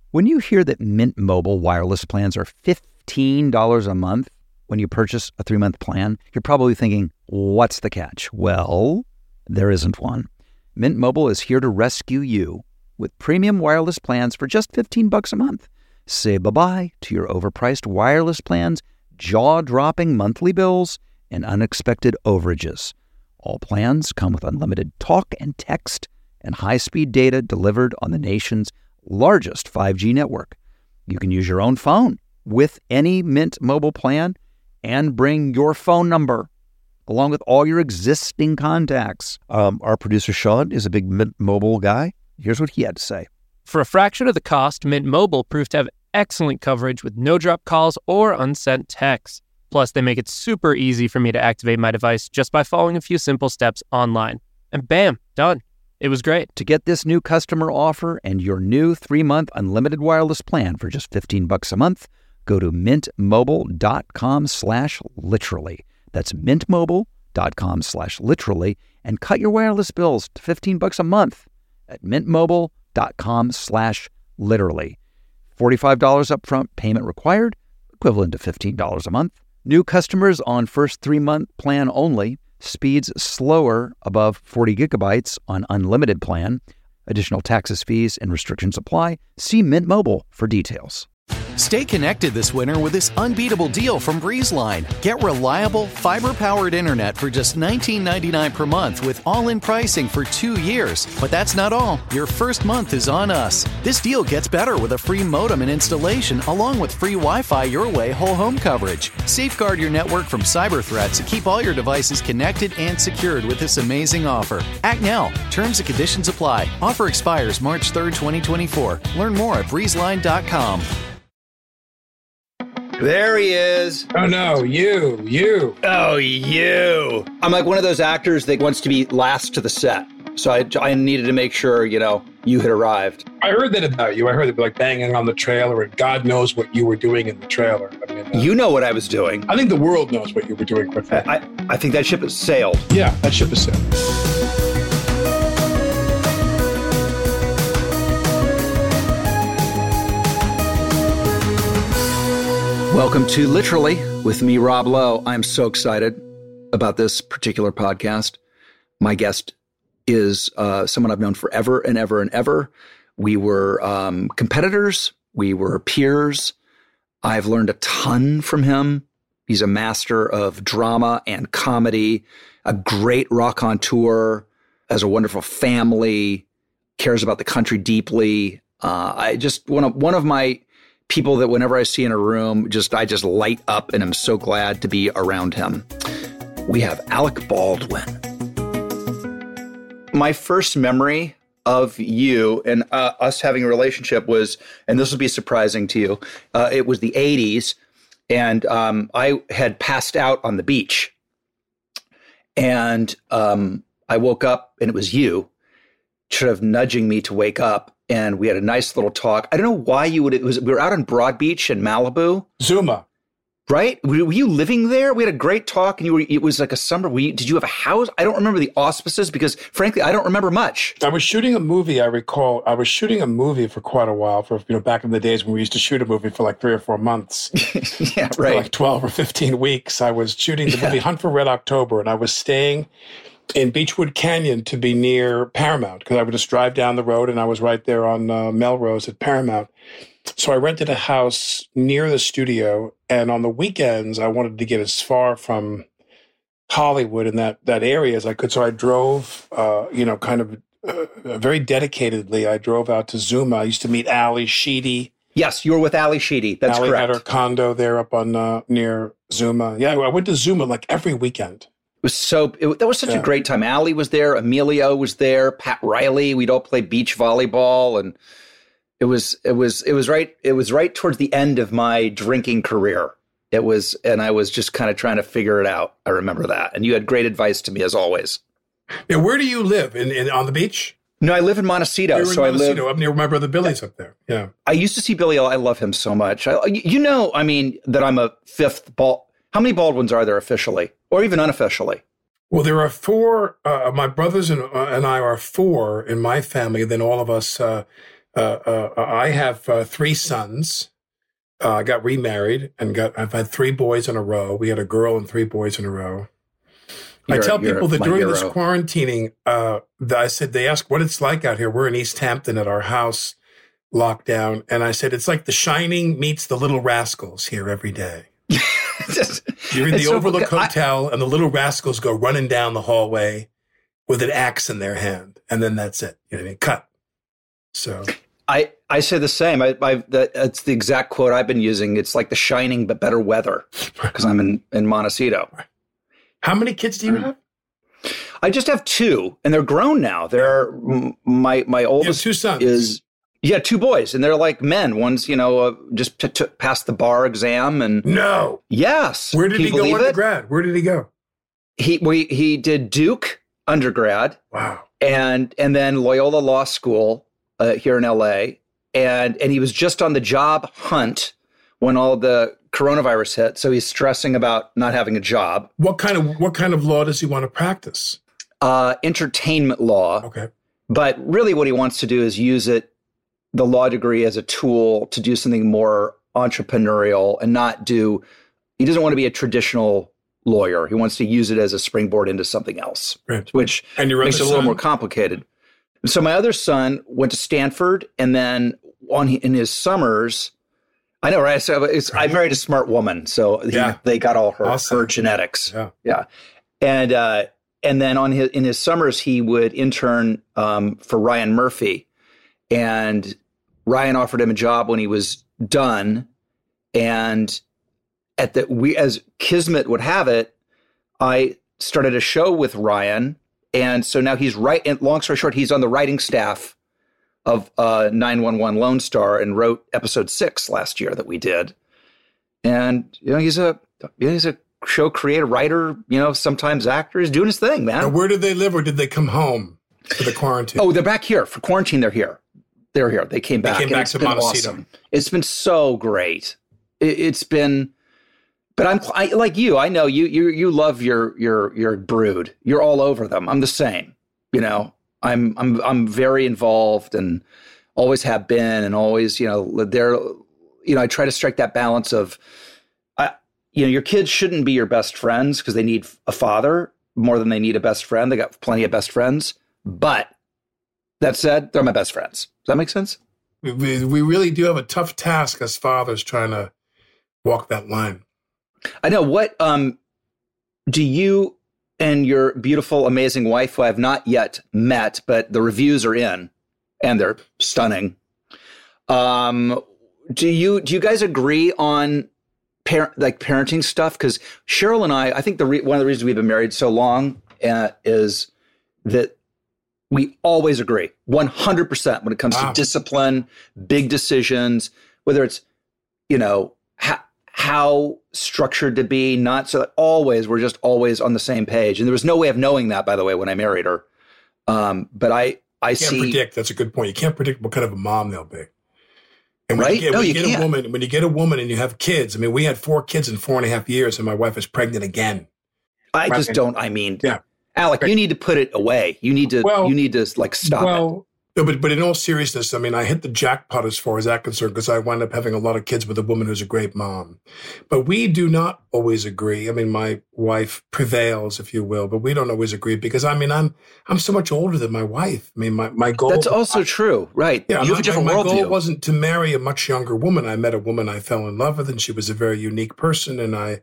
When you hear that Mint Mobile wireless plans are $15 a month when you purchase a 3-month plan, you're probably thinking, what's the catch? Well, there isn't one. Mint Mobile is here to rescue you with premium wireless plans for just $15 a month. Say bye-bye to your overpriced wireless plans, jaw-dropping monthly bills, and unexpected overages. All plans come with unlimited talk and text and high-speed data delivered on the nation's largest 5G network. You can use your own phone with any Mint Mobile plan and bring your phone number along with all your existing contacts. Our producer, Sean, is a big Mint Mobile guy. Here's what he had to say. For a fraction of the cost, Mint Mobile proved to have excellent coverage with no-drop calls or unsent texts. Plus, they make it super easy for me to activate my device just by following a few simple steps online. And bam, done. It was great. To get this new customer offer and your new 3-month unlimited wireless plan for just $15 a month, go to mintmobile.com/literally. That's mintmobile.com/literally and cut your wireless bills to $15 a month at mintmobile.com/literally. $45 upfront payment required, equivalent to $15 a month. New customers on first 3-month plan only. Speeds slower above 40 gigabytes on unlimited plan. Additional taxes, fees, and restrictions apply. See Mint Mobile for details. Stay connected this winter with this unbeatable deal from BreezeLine. Get reliable, fiber-powered internet for just $19.99 per month with all-in pricing for 2 years. But that's not all. Your first month is on us. This deal gets better with a free modem and installation, along with free Wi-Fi your way whole home coverage. Safeguard your network from cyber threats and keep all your devices connected and secured with this amazing offer. Act now. Terms and conditions apply. Offer expires March 3rd, 2024. Learn more at breezeline.com. There he is. Oh, no, you. Oh, you. I'm like one of those actors that wants to be last to the set. So I needed to make sure, you had arrived. I heard that about you. I heard it like banging on the trailer, and God knows what you were doing in the trailer. I mean, you know what I was doing. I think the world knows what you were doing. I think that ship has sailed. Yeah, that ship has sailed. Welcome to Literally with me, Rob Lowe. I'm so excited about this particular podcast. My guest is someone I've known forever and ever and ever. We were competitors. We were peers. I've learned a ton from him. He's a master of drama and comedy, a great raconteur, has a wonderful family, cares about the country deeply. I just one of my people that whenever I see in a room, I just light up, and I'm so glad to be around him. We have Alec Baldwin. My first memory of you and us having a relationship was, and this will be surprising to you, it was the 80s, and I had passed out on the beach. And I woke up, and it was you, sort of nudging me to wake up. And we had a nice little talk. I don't know why we were out on Broad Beach in Malibu. Zuma. Right? Were you living there? We had a great talk, and it was like a summer. Did you have a house? I don't remember the auspices because, frankly, I don't remember much. I was shooting a movie, I recall. I was shooting a movie for quite a while, back in the days when we used to shoot a movie for like 3 or 4 months. Yeah, right. For like 12 or 15 weeks. I was shooting the movie Hunt for Red October, and I was staying in Beechwood Canyon to be near Paramount, because I would just drive down the road, and I was right there on Melrose at Paramount. So I rented a house near the studio, and on the weekends, I wanted to get as far from Hollywood and that area as I could. So I drove, very dedicatedly, I drove out to Zuma. I used to meet Ali Sheedy. Yes, you were with Ali Sheedy. That's correct. Ali had her condo there up on near Zuma. Yeah, I went to Zuma like every weekend. That was such a great time. Allie was there. Emilio was there. Pat Riley. We'd all play beach volleyball, and it was right towards the end of my drinking career. And I was just kind of trying to figure it out. I remember that, and you had great advice to me as always. Now, where do you live? In on the beach? No, I live in Montecito. I live up near my brother Billy's up there. Yeah, I used to see Billy. I love him so much. That I'm a fifth ball. How many Baldwins are there officially, or even unofficially? Well, there are 4. My brothers and I are 4 in my family. Then all of us I have 3 sons. I got remarried and I've had 3 boys in a row. We had a girl and 3 boys in a row. I tell people that during this quarantining, I said, they ask what it's like out here. We're in East Hampton at our house, locked down. And I said, it's like The Shining meets The Little Rascals here every day. You're in the Overlook Hotel and the Little Rascals go running down the hallway with an axe in their hand. And then that's it. You know what I mean? Cut. So I say the same. It's the exact quote I've been using. It's like The Shining, but better weather, because I'm in Montecito. How many kids do you have? I just have 2, and they're grown now. They're my oldest 2 sons. is 2 boys, and they're like men. One's just passed the bar exam, and no, yes. Where did he go undergrad? Where did he go? He did Duke undergrad. Wow, and then Loyola Law School here in L.A. and he was just on the job hunt when all the coronavirus hit, so he's stressing about not having a job. What kind of law does he want to practice? Entertainment law. Okay. But really what he wants to do is use the law degree as a tool to do something more entrepreneurial and he doesn't want to be a traditional lawyer. He wants to use it as a springboard into something else, right. Which makes it a little more complicated. So my other son went to Stanford, and then in his summers, I know, right? So I married a smart woman, so they got all her genetics. Yeah. And then in his summers, he would intern for Ryan Murphy, and Ryan offered him a job when he was done. And as Kismet would have it, I started a show with Ryan, and so now he's and long story short, he's on the writing staff of 911 Lone Star and wrote episode 6 last year that we did. And, he's a show creator, writer, sometimes actor. He's doing his thing, man. Now, where did they live, or did they come home for the quarantine? Oh, they're back here. For quarantine, they're here. They're here. They came back. They came back to Montecito. Awesome. It's been so great. It's been, but I like you. I know you love your brood. You're all over them. I'm the same, I'm very involved and always have been, and always, I try to strike that balance of, your kids shouldn't be your best friends because they need a father more than they need a best friend. They got plenty of best friends, but that said, they're my best friends. Does that make sense? We really do have a tough task as fathers trying to walk that line. I know. What do you and your beautiful, amazing wife, who I have not yet met, but the reviews are in, and they're stunning. Do you guys agree on parenting stuff? Because Cheryl and I think one of the reasons we've been married so long is that we always agree 100% when it comes to discipline, big decisions, whether it's how structured to be, not so that we're just always on the same page. And there was no way of knowing that, by the way, when I married her. But I can't predict. That's a good point. You can't predict what kind of a mom they'll be. And when right? you get a woman and you have kids, I mean, we had 4 kids in 4.5 years, and my wife is pregnant again. Alec, you need to put it away. You need to stop it. No, but in all seriousness, I mean, I hit the jackpot as far as that concerned, because I wound up having a lot of kids with a woman who's a great mom. But we do not always agree. I mean, my wife prevails, if you will, but we don't always agree because, I mean, I'm so much older than my wife. I mean, my goal... That's also true, right? Yeah, you have a different worldview. My goal wasn't to marry a much younger woman. I met a woman I fell in love with, and she was a very unique person, and I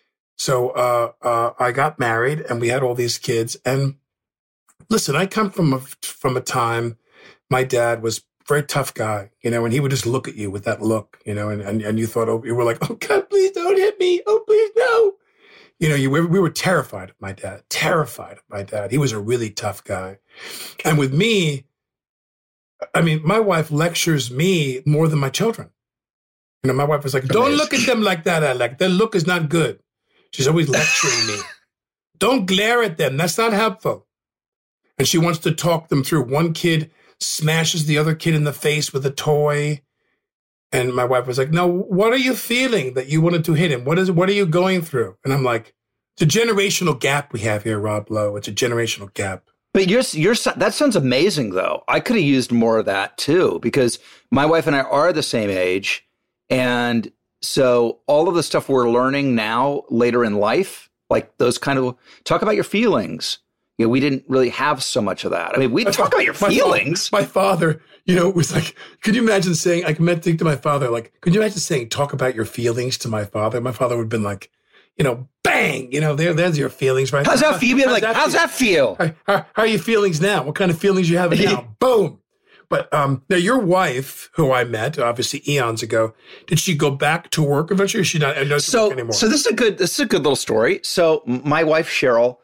got married, and we had all these kids. And listen, I come from a time... My dad was a very tough guy, and he would just look at you with that look, and you thought, you were like, oh God, please don't hit me. Oh, please no. We were terrified of my dad. He was a really tough guy. And with me, I mean, my wife lectures me more than my children. My wife was like, don't look at them like that, Alec. Their look is not good. She's always lecturing me. Don't glare at them. That's not helpful. And she wants to talk them through. One kid smashes the other kid in the face with a toy. And my wife was like, no, what are you feeling that you wanted to hit him? What are you going through? And I'm like, it's a generational gap we have here, Rob Lowe. It's a generational gap. But that sounds amazing, though. I could have used more of that, too, because my wife and I are the same age. And so all of the stuff we're learning now later in life, like those kind of talk about your feelings. You know, we didn't really have so much of that. I mean, we talk about your feelings. My father, you know, was like, could you imagine saying, I meant to think to my father, like, could you imagine saying, talk about your feelings to my father? My father would have been like, you know, bang, you know, there's your feelings, right? How's that feel? How's that feel? How are your feelings now? What kind of feelings you having now? Boom. But now your wife, who I met obviously eons ago, did she go back to work eventually? Or is she not work anymore? So this is a good little story. So my wife Cheryl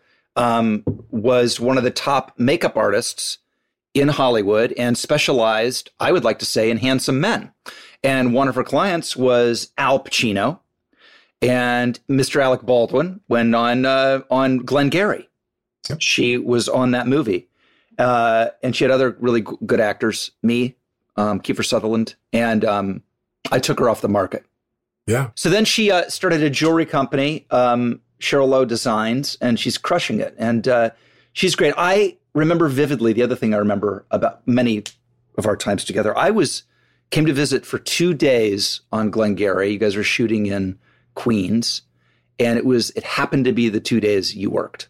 was one of the top makeup artists in Hollywood and specialized, I would like to say, in handsome men. And one of her clients was Al Pacino and Mr. Alec Baldwin when on Glengarry. Yep. She was on that movie. And she had other really good actors, me, Kiefer Sutherland, and I took her off the market. Yeah. So then she started a jewelry company, Cheryl Lowe Designs, and she's crushing it. And she's great. I remember vividly, the other thing I remember about many of our times together, came to visit for 2 days on Glengarry. You guys were shooting in Queens, and it happened to be the 2 days you worked.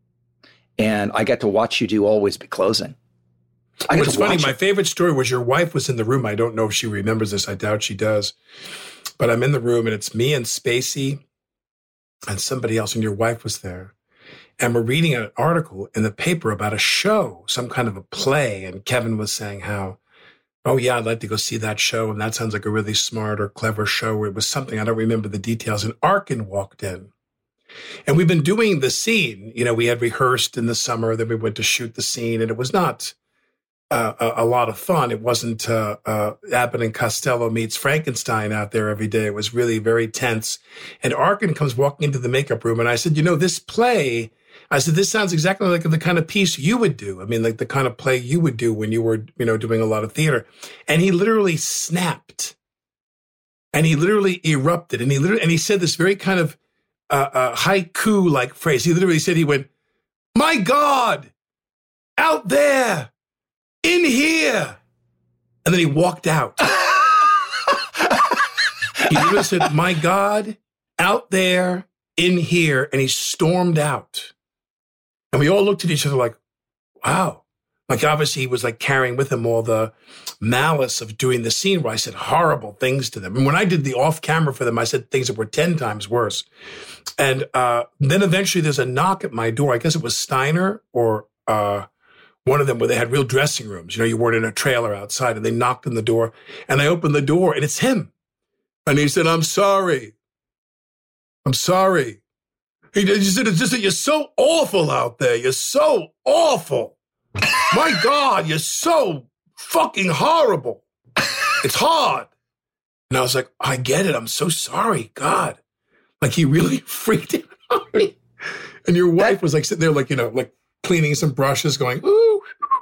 And I got to watch you do Always Be Closing. What's funny, my favorite story was your wife was in the room. I don't know if she remembers this. I doubt she does. But I'm in the room, and it's me and Spacey and somebody else, and your wife was there. And we're reading an article in the paper about a show, some kind of a play. And Kevin was saying how, oh, yeah, I'd like to go see that show. And that sounds like a really smart or clever show. It was something, I don't remember the details. And Arkin walked in. And we've been doing the scene. You know, we had rehearsed in the summer, then we went to shoot the scene, and it was not a lot of fun. It wasn't Abbott and Costello meets Frankenstein out there every day. It was really very tense. And Arkin comes walking into the makeup room, and I said, you know, this play, I said, this sounds exactly like the kind of piece you would do. I mean, like the kind of play you would do when you were, you know, doing a lot of theater. And he literally snapped. And he literally erupted. And he said this very kind of haiku-like phrase. He literally said, he went, my God, out there, in here. And then he walked out. He literally said, my God, out there, in here. And he stormed out. And we all looked at each other like, wow. Like, obviously, he was like carrying with him all the malice of doing the scene where I said horrible things to them. And when I did the off camera for them, I said things that were 10 times worse. And then eventually there's a knock at my door. I guess it was Steiner or one of them where they had real dressing rooms. You know, you weren't in a trailer outside, and they knocked on the door. And I opened the door, and it's him. And he said, I'm sorry. I'm sorry. He said, it's just that you're so awful out there. You're so awful. My God, you're so fucking horrible. It's hard. And I was like, I get it. I'm so sorry. God. Like, he really freaked out on me. And your wife was like sitting there, like, you know, like cleaning some brushes, going, ooh.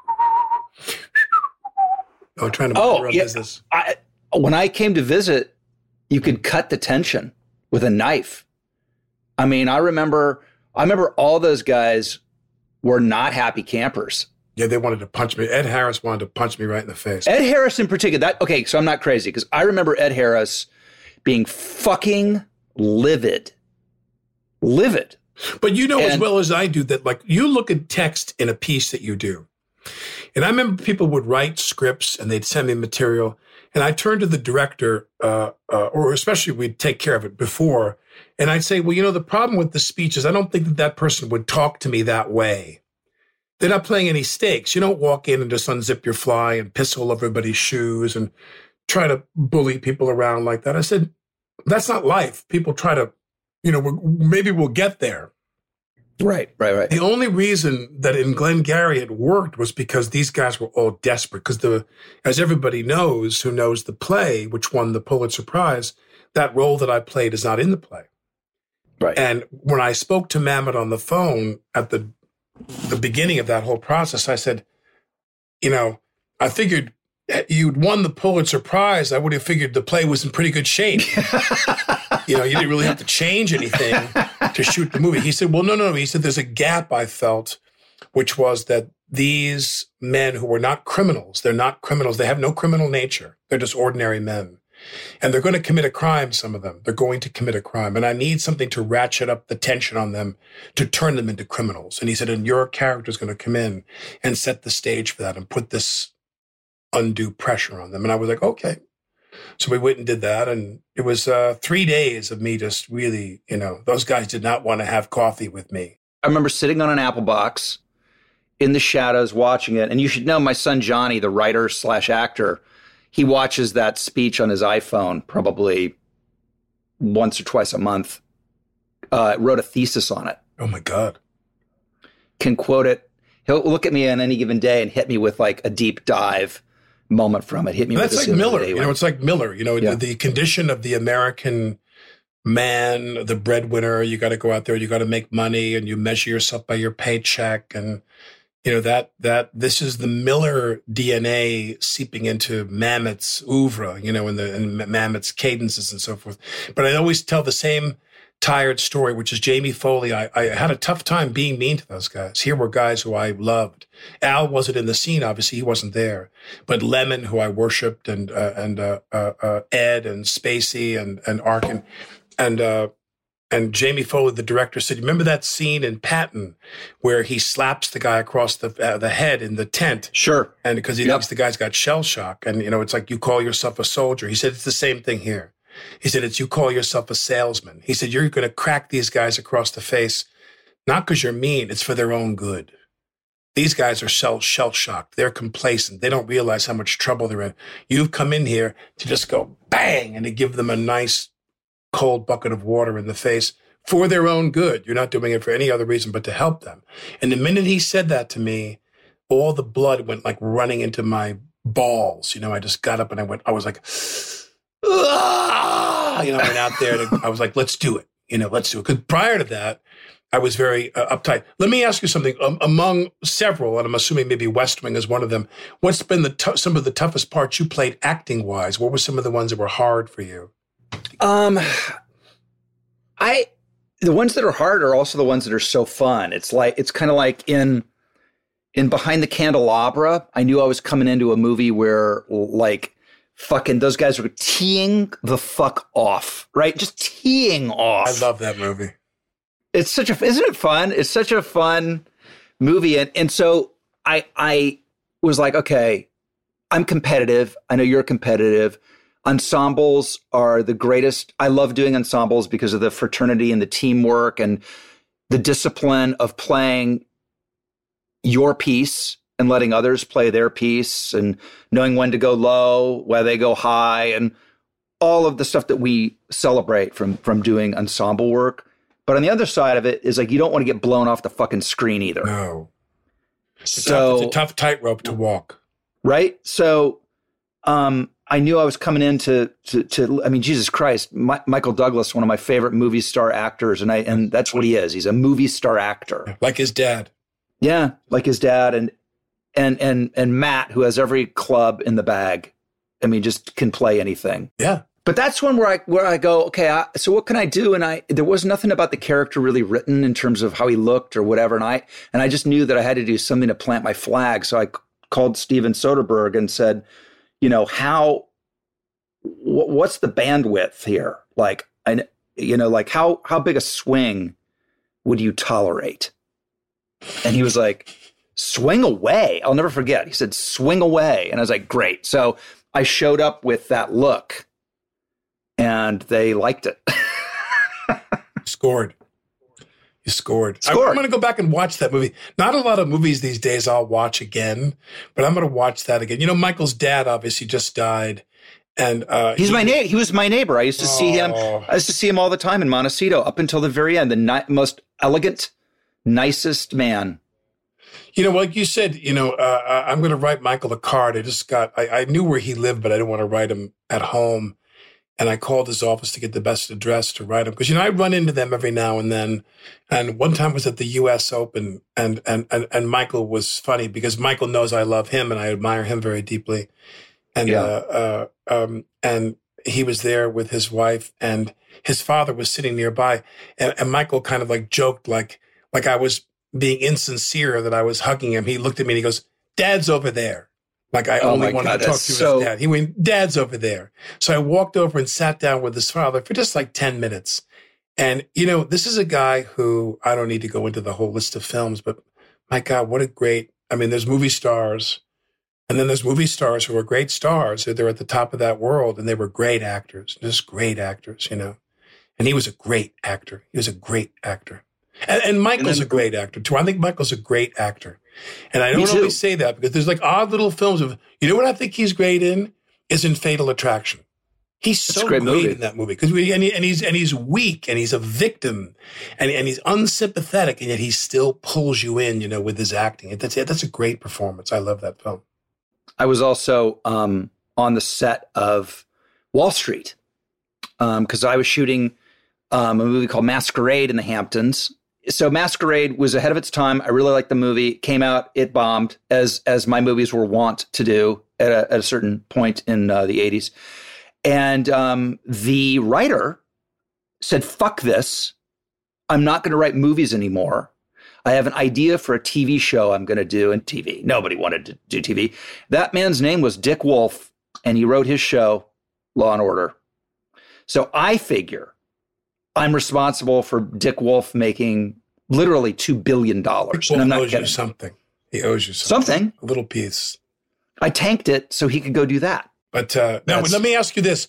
Oh, trying to run business. When I came to visit, you could cut the tension with a knife. I mean, I remember all those guys were not happy campers. Yeah, they wanted to punch me. Ed Harris wanted to punch me right in the face. Ed Harris in particular. So I'm not crazy, because I remember Ed Harris being fucking livid. Livid. But you know as well as I do that, like, you look at text in a piece that you do. And I remember people would write scripts and they'd send me material. And I turned to the director, or especially we'd take care of it before. And I'd say, well, you know, the problem with the speech is I don't think that person would talk to me that way. They're not playing any stakes. You don't walk in and just unzip your fly and piss all over everybody's shoes and try to bully people around like that. I said, that's not life. People try to, you know, maybe we'll get there. Right. The only reason that in Glengarry it worked was because these guys were all desperate. Because as everybody knows who knows the play, which won the Pulitzer Prize, that role that I played is not in the play. Right. And when I spoke to Mamet on the phone at the beginning of that whole process, I said, you know, I figured you'd won the Pulitzer Prize. I would have figured the play was in pretty good shape. You know, you didn't really have to change anything to shoot the movie. He said, well, no. He said, there's a gap I felt, which was that these men who were not criminals. They're not criminals. They have no criminal nature. They're just ordinary men. And they're going to commit a crime, some of them. They're going to commit a crime. And I need something to ratchet up the tension on them, to turn them into criminals. And he said, and your character is going to come in and set the stage for that and put this undue pressure on them. And I was like, okay. So we went and did that. And it was 3 days of me just really, those guys did not want to have coffee with me. I remember sitting on an apple box in the shadows watching it. And you should know my son, Johnny, the writer/actor, he watches that speech on his iPhone probably once or twice a month. Wrote a thesis on it. Oh, my God. Can quote it. He'll look at me on any given day and hit me with like a deep dive moment from it. Hit me with that's like Miller. It's like Miller. The condition of the American man, the breadwinner. You got to go out there. You got to make money, and you measure yourself by your paycheck. And that this is the Miller DNA seeping into Mamet's oeuvre. And Mamet's cadences and so forth. But I always tell the same tired story, which is Jamie Foley. I had a tough time being mean to those guys. Here were guys who I loved. Al wasn't in the scene, obviously he wasn't there. But Lemon, who I worshipped, and Ed and Spacey and Arkin, and Jamie Foley, the director, said, "Remember that scene in Patton where he slaps the guy across the head in the tent?" Sure. And because he thinks the guy's got shell shock, and it's like, you call yourself a soldier. He said it's the same thing here. He said, it's you call yourself a salesman. He said, you're going to crack these guys across the face, not because you're mean, it's for their own good. These guys are shell-shocked. They're complacent. They don't realize how much trouble they're in. You've come in here to just go bang and to give them a nice cold bucket of water in the face for their own good. You're not doing it for any other reason but to help them. And the minute he said that to me, all the blood went like running into my balls. I just got up and I was like, I went out there I was like, let's do it. Let's do it. Because prior to that, I was very uptight. Let me ask you something. Among several, and I'm assuming maybe West Wing is one of them, what's been some of the toughest parts you played acting wise? What were some of the ones that were hard for you? The ones that are hard are also the ones that are so fun. It's kind of like in Behind the Candelabra, I knew I was coming into a movie where like fucking those guys were teeing the fuck off, right? Just teeing off. I love that movie. Isn't it fun? It's such a fun movie. And so I was like, okay, I'm competitive. I know you're competitive. Ensembles are the greatest. I love doing ensembles because of the fraternity and the teamwork and the discipline of playing your piece and letting others play their piece and knowing when to go low, where they go high, and all of the stuff that we celebrate from doing ensemble work. But on the other side of it is like, you don't want to get blown off the fucking screen either. No. It's a tough tightrope to walk. Right? So I knew I was coming in to Jesus Christ, Michael Douglas, one of my favorite movie star actors. And that's what he is. He's a movie star actor. Like his dad. Yeah. Like his dad. And Matt, who has every club in the bag. I mean, just can play anything. Yeah. But that's one where I go, okay, so what can I do? And there was nothing about the character really written in terms of how he looked or whatever. And I just knew that I had to do something to plant my flag. So I called Steven Soderbergh and said, what's the bandwidth here? Like, how big a swing would you tolerate? And he was like, swing away. I'll never forget. He said, swing away. And I was like, great. So I showed up with that look and they liked it. Scored. You scored. I'm going to go back and watch that movie. Not a lot of movies these days I'll watch again, but I'm going to watch that again. Michael's dad obviously just died. And he was my neighbor. I used to see him. I used to see him all the time in Montecito up until the very end. The most elegant, nicest man. Like you said, I'm going to write Michael a card. I knew where he lived, but I didn't want to write him at home. And I called his office to get the best address to write him. Because, I run into them every now and then. And one time was at the U.S. Open. And Michael was funny because Michael knows I love him and I admire him very deeply. And, and he was there with his wife and his father was sitting nearby. And Michael kind of like joked like I was being insincere that I was hugging him, he looked at me and he goes, "Dad's over there." Like I only wanted to talk to his dad. He went, "Dad's over there." So I walked over and sat down with his father for just like 10 minutes. And, this is a guy who, I don't need to go into the whole list of films, but my God, what a great, there's movie stars. And then there's movie stars who are great stars. They're at the top of that world, and they were great actors, just great actors, And he was a great actor. He was a great actor. And Michael's a great actor, too. I think Michael's a great actor. And I don't always say that because there's like odd little films of, what I think he's great in is in Fatal Attraction. He's so great in that movie because he's weak and he's a victim and he's unsympathetic, and yet he still pulls you in, with his acting. That's a great performance. I love that film. I was also on the set of Wall Street because I was shooting a movie called Masquerade in the Hamptons. So Masquerade was ahead of its time. I really liked the movie. It came out, it bombed, as my movies were wont to do at a certain point in the 80s. And the writer said, "Fuck this. I'm not going to write movies anymore. I have an idea for a TV show I'm going to do." And TV. Nobody wanted to do TV. That man's name was Dick Wolf, and he wrote his show, Law and Order. So I figure I'm responsible for Dick Wolf making literally $2 billion. Dick Wolf owes you something. He owes you something. A little piece. I tanked it so he could go do that. But now let me ask you this: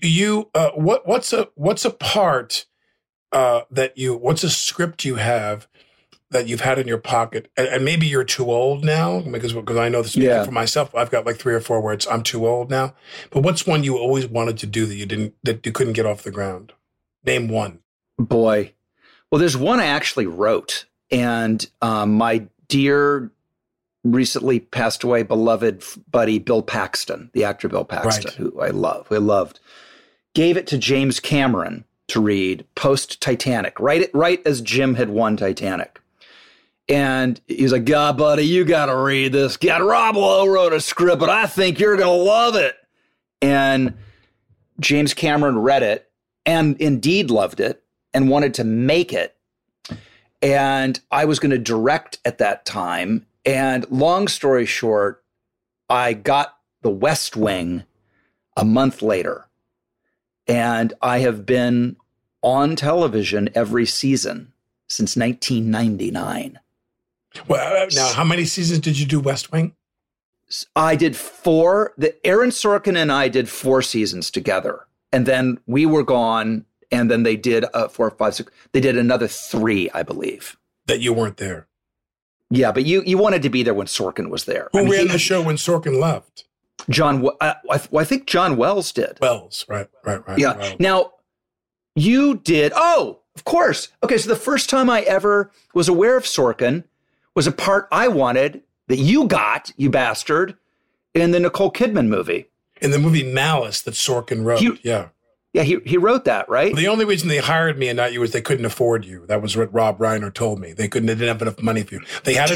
what's a part what's a script you have that you've had in your pocket, and maybe you're too old now because I know this for myself. I've got like 3 or 4 words. I'm too old now. But what's one you always wanted to do that you couldn't get off the ground? Name one. Boy, well, there's one I actually wrote, and my dear, recently passed away, beloved buddy Bill Paxton, the actor Bill Paxton, who I loved, gave it to James Cameron to read post Titanic, right as Jim had won Titanic. And he's like, "God, buddy, you got to read this. God, Rob Lowe wrote a script, but I think you're going to love it." And James Cameron read it and indeed loved it and wanted to make it. And I was going to direct at that time. And long story short, I got The West Wing a month later. And I have been on television every season since 1999. Well, now, how many seasons did you do West Wing? I did 4. Aaron Sorkin and I did 4 seasons together. And then we were gone. And then they did 4, 5, 6. They did another 3, I believe. That you weren't there. Yeah, but you wanted to be there when Sorkin was there. Who ran the show when Sorkin left? I think John Wells did. Wells, right. Yeah. Wells. Now, you did. Oh, of course. Okay, so the first time I ever was aware of Sorkin was a part I wanted that you got, you bastard, in the Nicole Kidman movie. In the movie Malice that Sorkin wrote, Yeah, he wrote that, right? Well, the only reason they hired me and not you was they couldn't afford you. That was what Rob Reiner told me. They didn't have enough money for you. They had a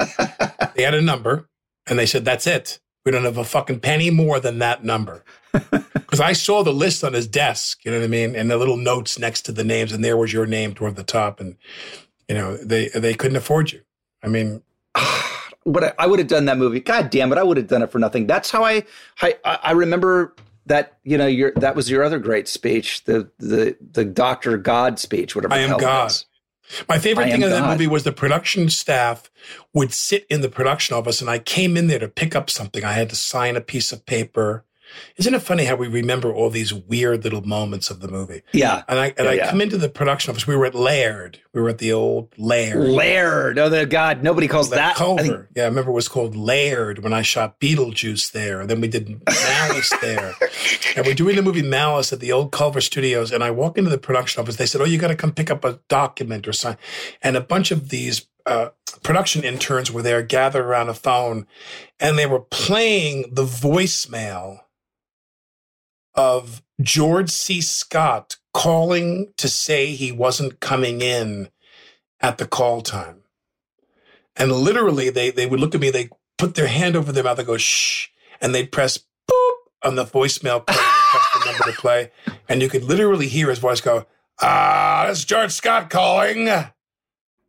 number. And they said, "That's it. We don't have a fucking penny more than that number." Because I saw the list on his desk, you know what I mean? And the little notes next to the names, and there was your name toward the top. And, they couldn't afford you. I mean... But I would have done that movie. God damn it, I would have done it for nothing. That's how I remember... That that was your other great speech, the Dr. God speech, whatever. I am God. My favorite thing in that movie was the production staff would sit in the production office, and I came in there to pick up something. I had to sign a piece of paper. Isn't it funny how we remember all these weird little moments of the movie? Yeah. And I come into the production office. We were at Laird. We were at the old Laird. Laird. Oh, God, nobody calls that. Culver. I remember it was called Laird when I shot Beetlejuice there. And then we did Malice there. And we're doing the movie Malice at the old Culver Studios. And I walk into the production office. They said, "Oh, you got to come pick up a document or something." And a bunch of these production interns were there gathered around a phone. And they were playing the voicemail of George C. Scott calling to say he wasn't coming in at the call time. And literally, they would look at me, they put their hand over their mouth and go, "Shh," and they'd press boop on the voicemail, press the number to play. And you could literally hear his voice go, "It's George Scott calling."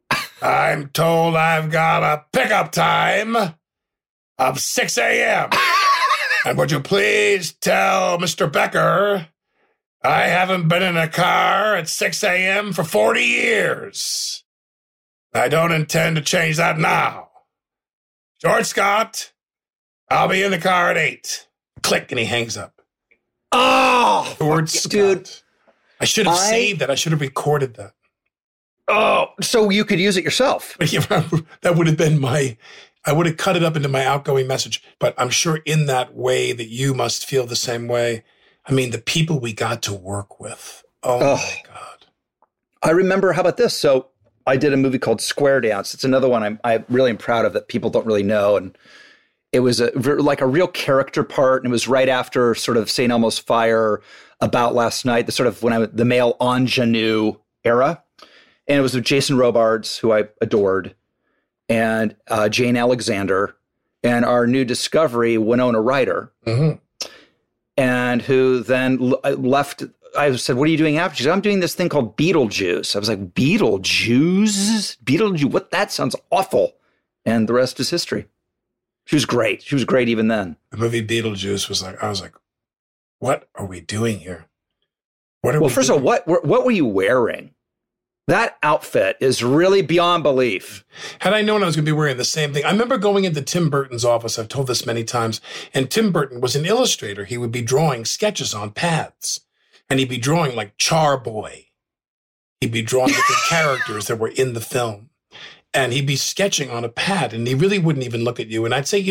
I'm told I've got a pickup time of 6 a.m. And would you please tell Mr. Becker I haven't been in a car at 6 a.m. for 40 years. I don't intend to change that now. George Scott, I'll be in the car at 8. Click, and he hangs up. Oh, George Scott. Dude. I should have saved that. I should have recorded that. Oh, so you could use it yourself. That would have been I would have cut it up into my outgoing message. But I'm sure in that way that you must feel the same way. I mean, the people we got to work with. Oh my God. I remember, how about this? So I did a movie called Square Dance. It's another one I really am proud of that people don't really know. And it was like a real character part. And it was right after sort of St. Elmo's Fire, About Last Night, the sort of the male ingenue era. And it was with Jason Robards, who I adored, and Jane Alexander, and our new discovery, Winona Ryder. Mm-hmm. And who then left. I said, what are you doing after? She said, I'm doing this thing called Beetlejuice. I was like, Beetlejuice? Beetlejuice? What? That sounds awful. And the rest is history. She was great. She was great even then. The movie Beetlejuice was like, I was like, what are we doing here? First of all, what were you wearing? That outfit is really beyond belief. Had I known I was going to be wearing the same thing. I remember going into Tim Burton's office. I've told this many times. And Tim Burton was an illustrator. He would be drawing sketches on pads. And he'd be drawing like Charboy. He'd be drawing different characters that were in the film. And he'd be sketching on a pad. And he really wouldn't even look at you. And I'd say,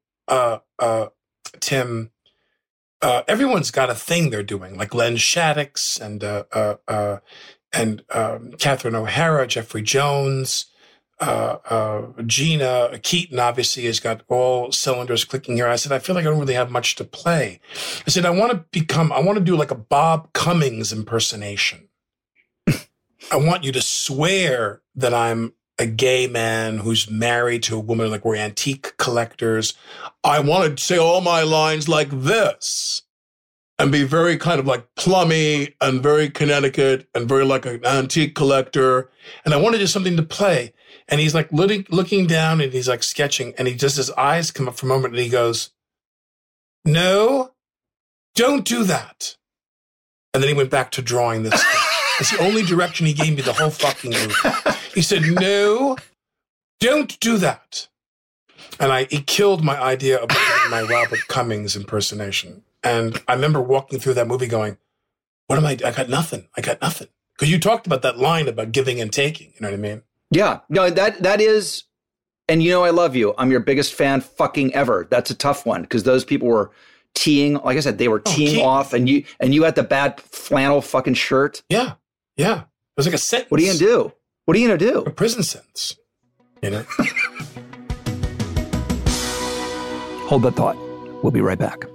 Tim, everyone's got a thing they're doing. Like Len Shaddix and Catherine O'Hara, Jeffrey Jones, Gina Keaton obviously has got all cylinders clicking here. I said, I feel like I don't really have much to play. I said, I want to do like a Bob Cummings impersonation. I want you to swear that I'm a gay man who's married to a woman, like we're antique collectors. I want to say all my lines like this. And be very kind of like plummy and very Connecticut and very like an antique collector. And I wanted just something to play. And he's like looking down and he's like sketching. And he just, his eyes come up for a moment and he goes, no, don't do that. And then he went back to drawing this thing. It's the only direction he gave me the whole fucking movie. He said, no, don't do that. And he killed my idea of my Robert Cummings impersonation. And I remember walking through that movie going, what am I got nothing. Because you talked about that line about giving and taking. You know what I mean? Yeah. No, that is, and I love you. I'm your biggest fan fucking ever. That's a tough one because those people were teeing, like I said, they were teeing off and you had the bad flannel fucking shirt. Yeah. Yeah. It was like a sentence. What are you going to do? What are you going to do? A prison sentence. You know? Hold that thought. We'll be right back.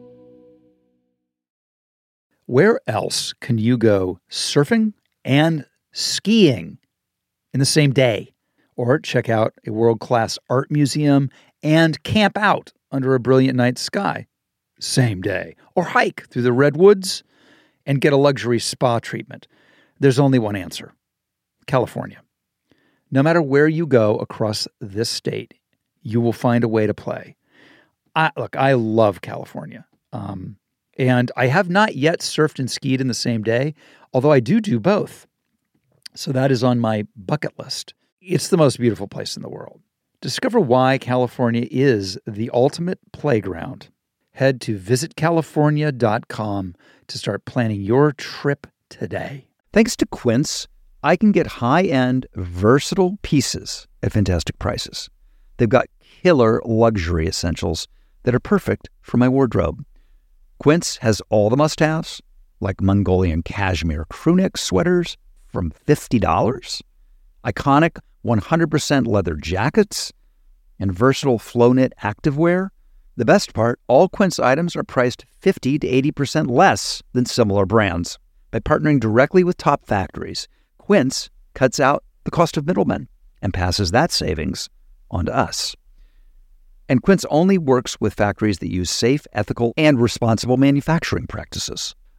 Where else can you go surfing and skiing in the same day? Or check out a world-class art museum and camp out under a brilliant night sky same day? Or hike through the redwoods and get a luxury spa treatment? There's only one answer: California. No matter where you go across this state, you will find a way to play. I love California. And I have not yet surfed and skied in the same day, although I do both. So that is on my bucket list. It's the most beautiful place in the world. Discover why California is the ultimate playground. Head to visitcalifornia.com to start planning your trip today. Thanks to Quince, I can get high-end, versatile pieces at fantastic prices. They've got killer luxury essentials that are perfect for my wardrobe. Quince has all the must-haves, like Mongolian cashmere crewneck sweaters from $50, iconic 100% leather jackets, and versatile flow-knit activewear. The best part, all Quince items are priced 50 to 80% less than similar brands. By partnering directly with top factories, Quince cuts out the cost of middlemen and passes that savings on to us. And Quince only works with factories that use safe, ethical, and responsible manufacturing practices.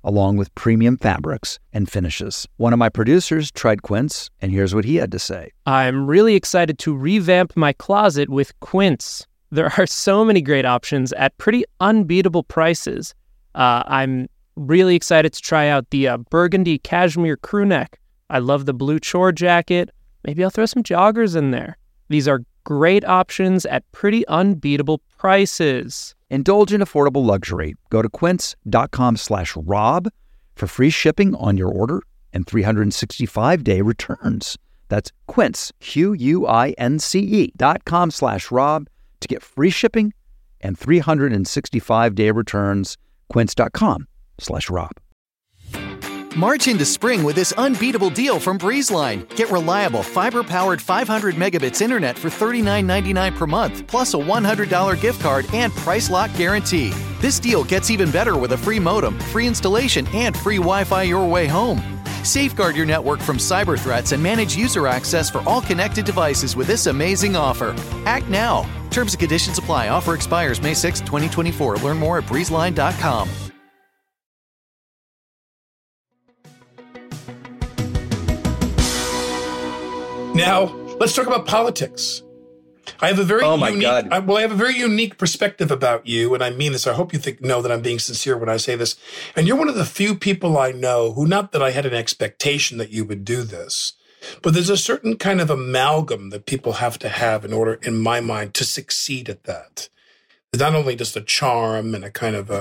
along with premium fabrics and finishes. One of my producers tried Quince, and here's what he had to say. I'm really excited to revamp my closet with Quince. There are so many great options at pretty unbeatable prices. I'm really excited to try out the burgundy cashmere crew neck. I love the blue chore jacket. Maybe I'll throw some joggers in there. These are great options at pretty unbeatable prices. Indulge in affordable luxury. Go to quince.com/Rob for free shipping on your order and 365-day returns. That's Quince, QUINCE.com/Rob to get free shipping and 365-day returns. Quince.com/Rob. March into spring with this unbeatable deal from BreezeLine. Get reliable fiber-powered 500 megabits internet for $39.99 per month, plus a $100 gift card and price lock guarantee. This deal gets even better with a free modem, free installation, and free Wi-Fi your way home. Safeguard your network from cyber threats and manage user access for all connected devices with this amazing offer. Act now. Terms and conditions apply. Offer expires May 6, 2024. Learn more at breezeline.com. Now, let's talk about politics. I have a very I have a very unique perspective about you, and I mean this. I hope you know that I'm being sincere when I say this. And you're one of the few people I know who, not that I had an expectation that you would do this, but there's a certain kind of amalgam that people have to have in order, in my mind, to succeed at that. It's not only just a charm and a kind of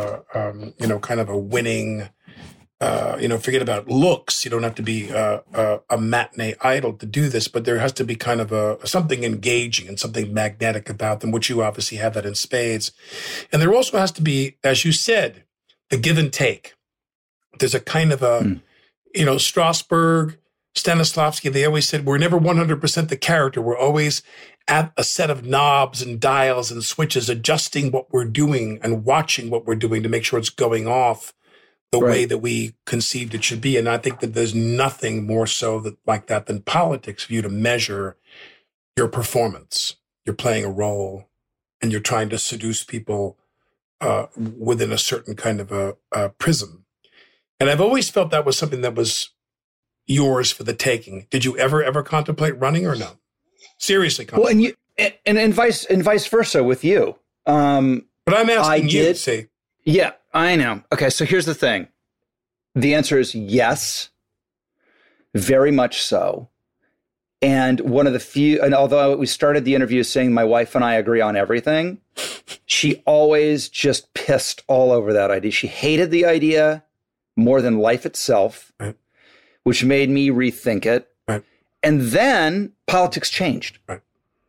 a winning. Forget about looks. You don't have to be a matinee idol to do this, but there has to be kind of something engaging and something magnetic about them, which you obviously have that in spades. And there also has to be, as you said, the give and take. There's a kind of Strasberg, Stanislavski, they always said, we're never 100% the character. We're always at a set of knobs and dials and switches, adjusting what we're doing and watching what we're doing to make sure it's going off the way that we conceived it should be. And I think that there's nothing more so like that than politics for you to measure your performance. You're playing a role and you're trying to seduce people within a certain kind of a prism. And I've always felt that was something that was yours for the taking. Did you ever contemplate running or no? Seriously contemplate? Well, and vice versa with you. But I'm asking you, see. Yeah, I know. Okay, so here's the thing. The answer is yes, very much so. And one of the few, and although we started the interview saying my wife and I agree on everything, she always just pissed all over that idea. She hated the idea more than life itself, right, which made me rethink it. Right. And then politics changed. Right.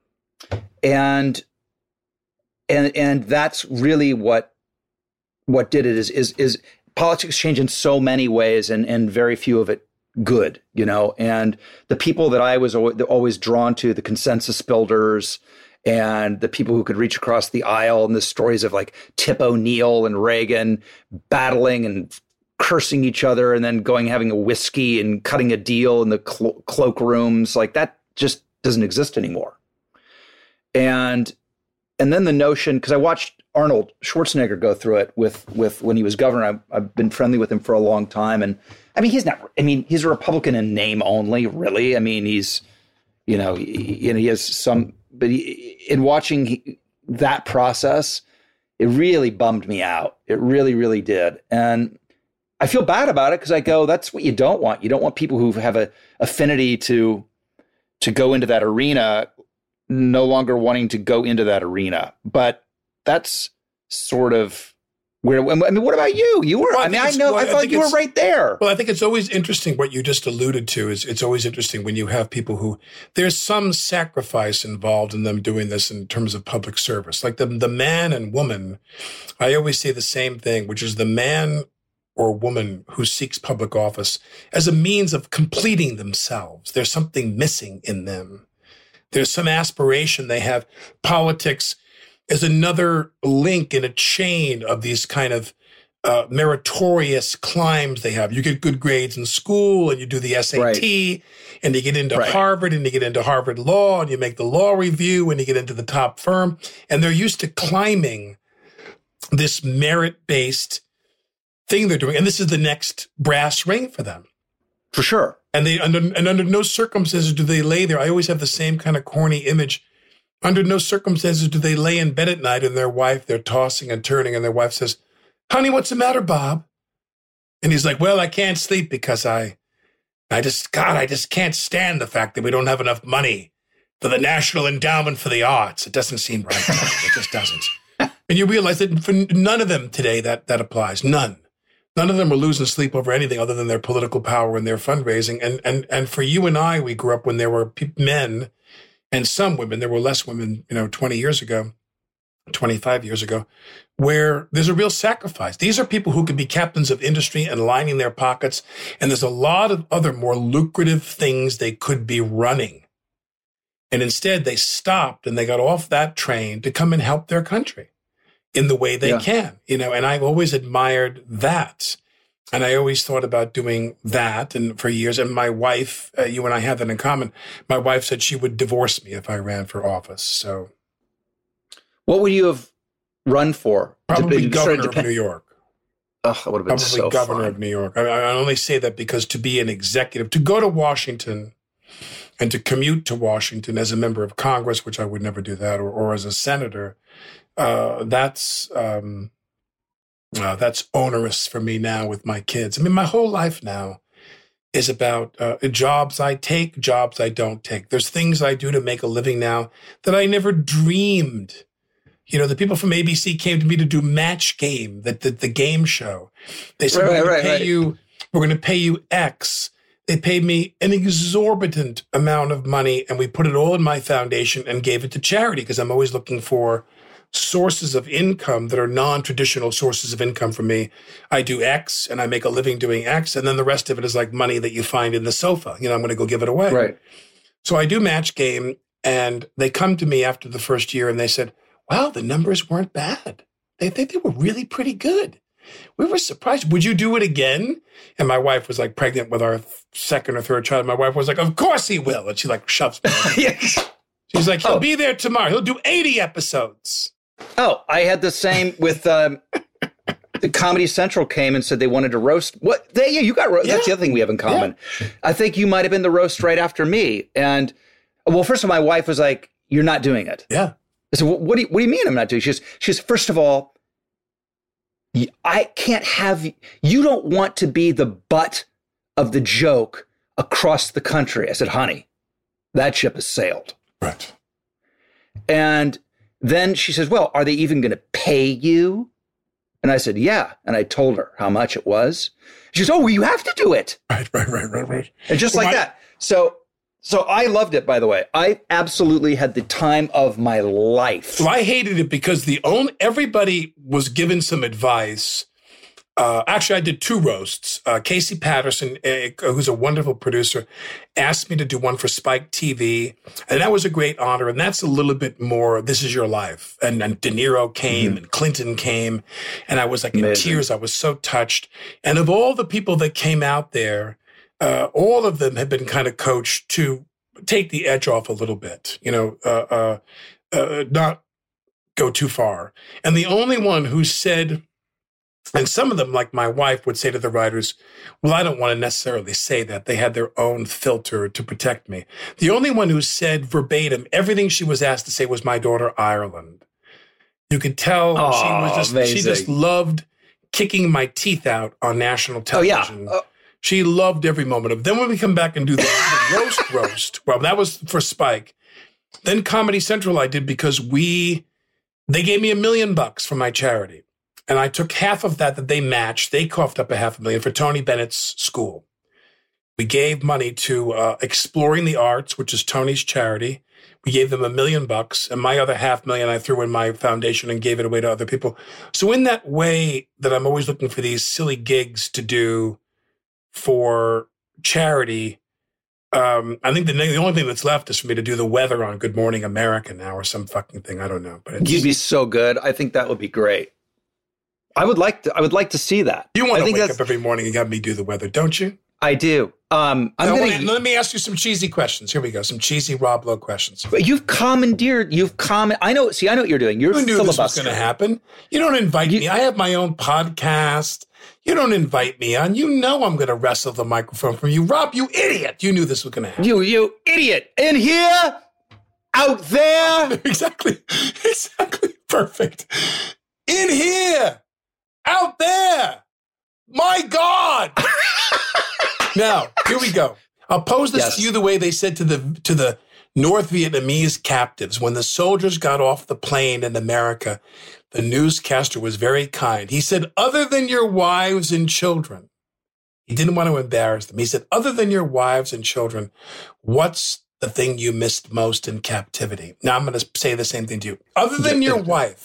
And that's really what did it is politics change in so many ways and very few of it good, and the people that I was always drawn to, the consensus builders and the people who could reach across the aisle, and the stories of like Tip O'Neill and Reagan battling and cursing each other and then having a whiskey and cutting a deal in the cloakrooms, like that just doesn't exist anymore. And then the notion, because I watched Arnold Schwarzenegger go through it with when he was governor. I've been friendly with him for a long time. And he's a Republican in name only, really. He has some, but in watching that process, it really bummed me out. It really, really did. And I feel bad about it because I go, that's what you don't want. You don't want people who have a affinity to go into that arena no longer wanting to go into that arena. But that's sort of where, what about you? You were, I thought you were right there. Well, I think it's always interesting what you just alluded to is it's always interesting when you have people who there's some sacrifice involved in them doing this in terms of public service. Like the man and woman, I always say the same thing, which is the man or woman who seeks public office as a means of completing themselves. There's something missing in them. There's some aspiration they have. Politics is another link in a chain of these kind of meritorious climbs they have. You get good grades in school and you do the SAT, right, and you get into Harvard and you get into Harvard Law and you make the law review and you get into the top firm. And they're used to climbing this merit-based thing they're doing. And this is the next brass ring for them. For sure. And under no circumstances do they lay there. I always have the same kind of corny image. Under no circumstances do they lay in bed at night and they're tossing and turning, and their wife says, "Honey, what's the matter, Bob?" And he's like, "Well, I can't sleep because I just can't stand the fact that we don't have enough money for the National Endowment for the Arts. It doesn't seem right. It just doesn't." And you realize that for none of them today that applies. None of them are losing sleep over anything other than their political power and their fundraising. And for you and I, we grew up when there were men and some women. There were less women, 20 years ago, 25 years ago, where there's a real sacrifice. These are people who could be captains of industry and lining their pockets. And there's a lot of other more lucrative things they could be running. And instead they stopped and they got off that train to come and help their country in the way they can, and I've always admired that. And I always thought about doing that. And for years, and my wife, you and I have that in common. My wife said she would divorce me if I ran for office. So what would you have run for? Probably governor of New York. Oh, that would have been so fun. Governor of New York. I only say that because to be an executive, to go to Washington and to commute to Washington as a member of Congress, which I would never do that, or as a senator, that's onerous for me now with my kids. I mean, my whole life now is about jobs I take, jobs I don't take. There's things I do to make a living now that I never dreamed. The people from ABC came to me to do Match Game, the game show. They said, we're going to pay you X. They paid me an exorbitant amount of money, and we put it all in my foundation and gave it to charity because I'm always looking for sources of income that are non-traditional sources of income for me. I do X and I make a living doing X, and then the rest of it is like money that you find in the sofa. I'm going to go give it away. Right. So I do Match Game, and they come to me after the first year and they said, "Wow, the numbers weren't bad. They think they were really pretty good. We were surprised. Would you do it again?" And my wife was like pregnant with our second or third child. My wife was like, "Of course he will." And she like shoves me. Yes. She's like, "He'll be there tomorrow. He'll do 80 episodes. Oh, I had the same with the Comedy Central came and said they wanted to roast. You got roast. Yeah. That's the other thing we have in common. Yeah. I think you might have been the roast right after me. And well, first of all, my wife was like, "You're not doing it." Yeah. I said, what do you mean I'm not doing it? She's first of all, I can't have, you don't want to be the butt of the joke across the country. I said, "Honey, that ship has sailed." Right. And then she says, "Well, are they even going to pay you?" And I said, "Yeah." And I told her how much it was. She says, "Oh, well, you have to do it." Right. And just like that. So I loved it, by the way. I absolutely had the time of my life. So I hated it because everybody was given some advice. Actually, I did two roasts. Casey Patterson, who's a wonderful producer, asked me to do one for Spike TV. And that was a great honor. And that's a little bit more, this is your life. And De Niro came and Clinton came. And I was like in tears. I was so touched. And of all the people that came out there, all of them had been kind of coached to take the edge off a little bit, not go too far. And the only one who said, and some of them, like my wife, would say to the writers, "Well, I don't want to necessarily say that." They had their own filter to protect me. The only one who said verbatim everything she was asked to say was my daughter, Ireland. You could tell she just loved kicking my teeth out on national television. Oh, yeah. She loved every moment of it. Then when we come back and do the roast, well, that was for Spike. Then Comedy Central I did because they gave me $1 million for my charity. And I took half of that they matched. They coughed up $500,000 for Tony Bennett's school. We gave money to Exploring the Arts, which is Tony's charity. We gave them $1 million, and my other $500,000 I threw in my foundation and gave it away to other people. So in that way that I'm always looking for these silly gigs to do for charity, I think the only thing that's left is for me to do the weather on Good Morning America now or some fucking thing. I don't know. But you'd be so good. I think that would be great. I would like to see that. You want to wake up every morning and have me do the weather, don't you? I do. Let me ask you some cheesy questions. Here we go. Some cheesy Rob Lowe questions. I know what you're doing. You're Who knew filibuster. this was going to happen? You don't invite me. I have my own podcast. You don't invite me on. You know I'm going to wrestle the microphone from you. Rob, you idiot. You knew this was going to happen. You idiot. In here, out there. Exactly. Perfect. In here, out there. My God. Now, here we go. I'll pose this to you the way they said to the North Vietnamese captives. When the soldiers got off the plane in America, the newscaster was very kind. He said, other than your wives and children, he didn't want to embarrass them. He said, other than your wives and children, what's the thing you missed most in captivity? Now I'm going to say the same thing to you. Other than your wife,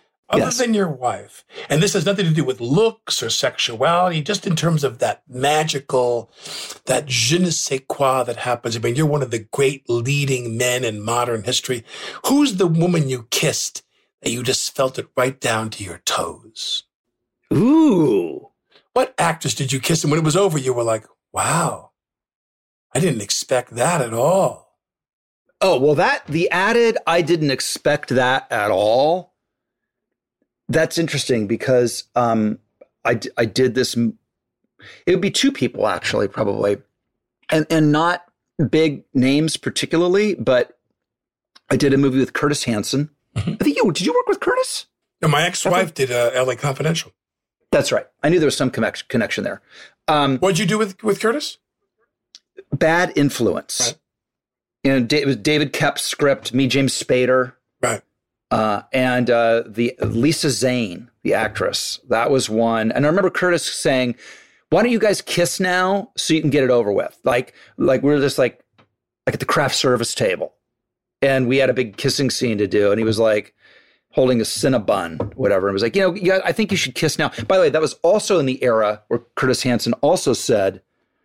and this has nothing to do with looks or sexuality, just in terms of that magical, that je ne sais quoi that happens. I mean, you're one of the great leading men in modern history. Who's the woman you kissed that you just felt it right down to your toes? Ooh. What actress did you kiss? And when it was over, you were like, wow, I didn't expect that at all. Oh, well, I didn't expect that at all. That's interesting because I did this. It would be two people, actually, probably, and not big names particularly, but I did a movie with Curtis Hanson. I think did you work with Curtis? No, my ex-wife did LA Confidential. That's right. I knew there was some connection there. What'd you do with Curtis? Bad Influence. Right. It was David Koepp's script, me, James Spader. Right. And the Lisa Zane, the actress, that was one. And I remember Curtis saying, why don't you guys kiss now so you can get it over with? Like we were just like at the craft service table. And we had a big kissing scene to do. And he was like holding a Cinnabon, whatever. And was like, I think you should kiss now. By the way, that was also in the era where Curtis Hanson also said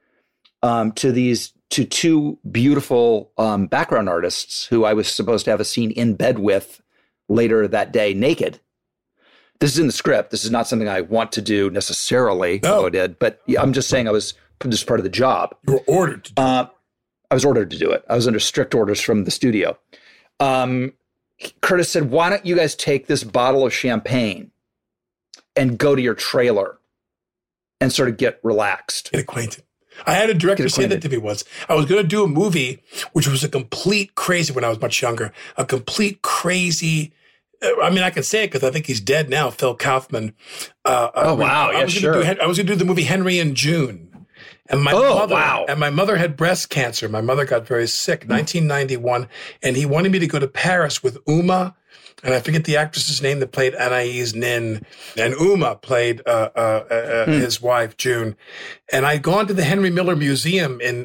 to two beautiful background artists who I was supposed to have a scene in bed with later that day, naked. This is in the script. This is not something I want to do necessarily, although I did. But I'm just saying I was just part of the job. You were ordered to do it. I was ordered to do it. I was under strict orders from the studio. Curtis said, why don't you guys take this bottle of champagne and go to your trailer and sort of get relaxed? Get acquainted. I had a director say that to me once. I was going to do a movie, which was a complete crazy, when I was much younger, a complete crazy, I mean, I can say it because I think he's dead now, Phil Kaufman. Wow. Yeah, sure. I was going to do the movie Henry and June. And my mother had breast cancer. My mother got very sick, 1991. And he wanted me to go to Paris with Uma, and I forget the actress's name that played Anaïs Nin. And Uma played his wife, June. And I'd gone to the Henry Miller Museum in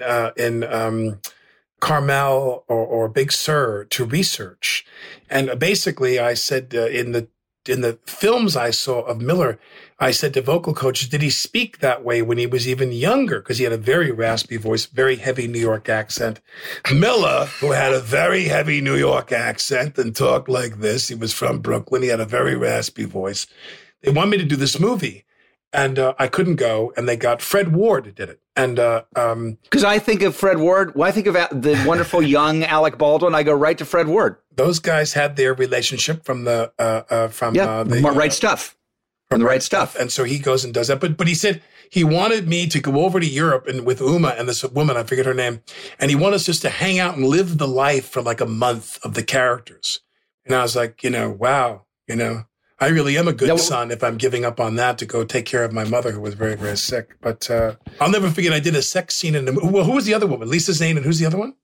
Carmel or Big Sur to research. And basically I said in the films I saw of Miller, I said to vocal coaches, did he speak that way when he was even younger? Because he had a very raspy voice, very heavy New York accent. Miller, who had a very heavy New York accent and talked like this, he was from Brooklyn, he had a very raspy voice. They wanted me to do this movie, and I couldn't go, and they got Fred Ward did it. And because I think of Fred Ward, when I think of the wonderful young Alec Baldwin, I go right to Fred Ward. Those guys had their relationship from the Right Stuff. From the Right Stuff. And so he goes and does that. But he said he wanted me to go over to Europe and with Uma and this woman, I forget her name, and he wanted us just to hang out and live the life for like a month of the characters. And I was like, wow, I really am a good son if I'm giving up on that to go take care of my mother who was very, very sick. But I'll never forget, I did a sex scene in the movie. Well, who was the other woman? Lisa Zane, and who's the other one?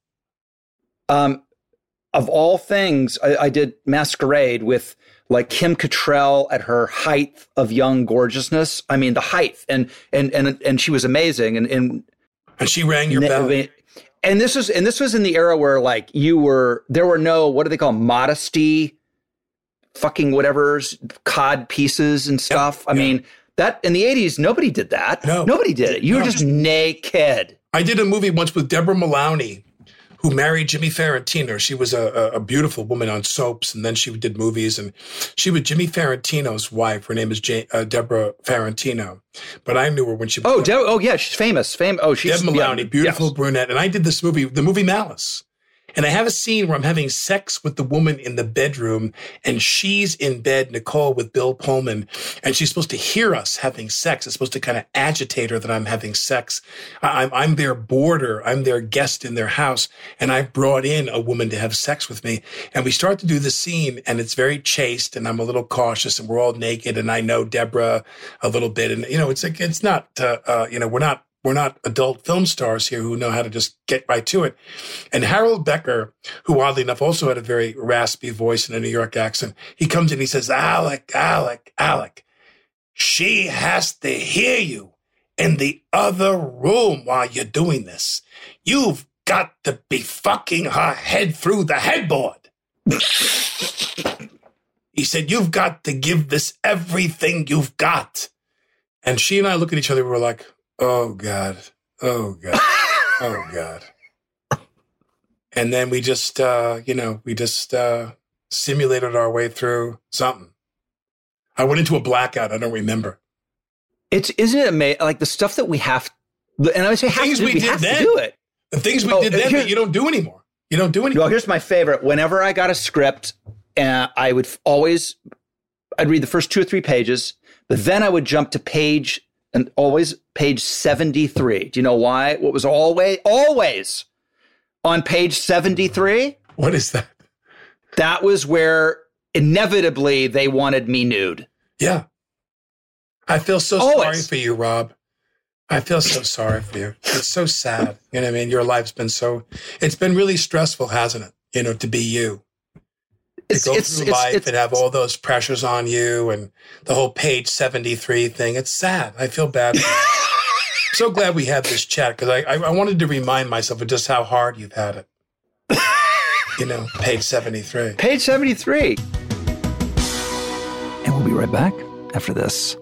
Of all things, I did Masquerade with like Kim Cattrall at her height of young gorgeousness. I mean, the height, and she was amazing, and she rang your bell. And this was in the era where like there were no, what do they call, modesty, fucking whatever's, cod pieces and stuff. I mean, that in the 80s, nobody did that. No. Nobody did it. You were just naked. I did a movie once with Deborah Maloney, who married Jimmy Ferrantino. She was a beautiful woman on soaps, and then she did movies. And she was Jimmy Ferrantino's wife. Her name is Deborah Ferrantino. But I knew her when she was... yeah, she's famous. Deb Maloney, beautiful brunette. And I did this movie, the movie Malice. And I have a scene where I'm having sex with the woman in the bedroom, and she's in bed, Nicole, with Bill Pullman, and she's supposed to hear us having sex. It's supposed to kind of agitate her that I'm having sex. I'm their boarder. I'm their guest in their house, and I brought in a woman to have sex with me. And we start to do the scene, and it's very chaste, and I'm a little cautious, and we're all naked, and I know Deborah a little bit. And, it's like, it's not, we're not adult film stars here who know how to just get right to it. And Harold Becker, who oddly enough also had a very raspy voice and a New York accent, he comes in, he says, Alec, she has to hear you in the other room while you're doing this. You've got to be fucking her head through the headboard. He said, you've got to give this everything you've got. And she and I look at each other, we were like, oh, God. Oh, God. Oh, God. And then we just, simulated our way through something. I went into a blackout. I don't remember. Isn't it amazing? Like the stuff that we have, and I would say we have to do it. The things we did then that you don't do anymore. You don't do anymore. Well, here's my favorite. Whenever I got a script, I'd read the first 2 or 3 pages, but then I would jump to always page 73. Do you know why? What was always on page 73? What is that? That was where inevitably they wanted me nude. Yeah. I feel so sorry for you, Rob. I feel so sorry for you. It's so sad. You know what I mean? Your life's been it's been really stressful, hasn't it? To be you. To go through life and have all those pressures on you and the whole page 73 thing. It's sad. I feel bad. I'm so glad we had this chat because I wanted to remind myself of just how hard you've had it. Page 73. Page 73. And we'll be right back after this.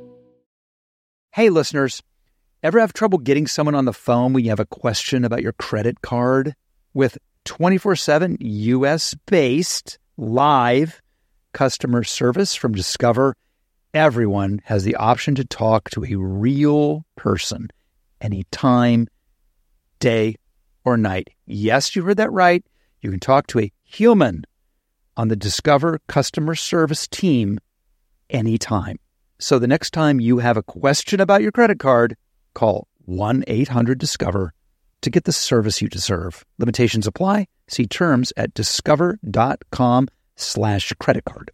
Hey, listeners. Ever have trouble getting someone on the phone when you have a question about your credit card? With 24/7 U.S.-based live customer service from Discover, everyone has the option to talk to a real person anytime, day or night. Yes, you heard that right. You can talk to a human on the Discover customer service team anytime. So the next time you have a question about your credit card, call 1-800-DISCOVER to get the service you deserve. Limitations apply. See terms at discover.com/credit card.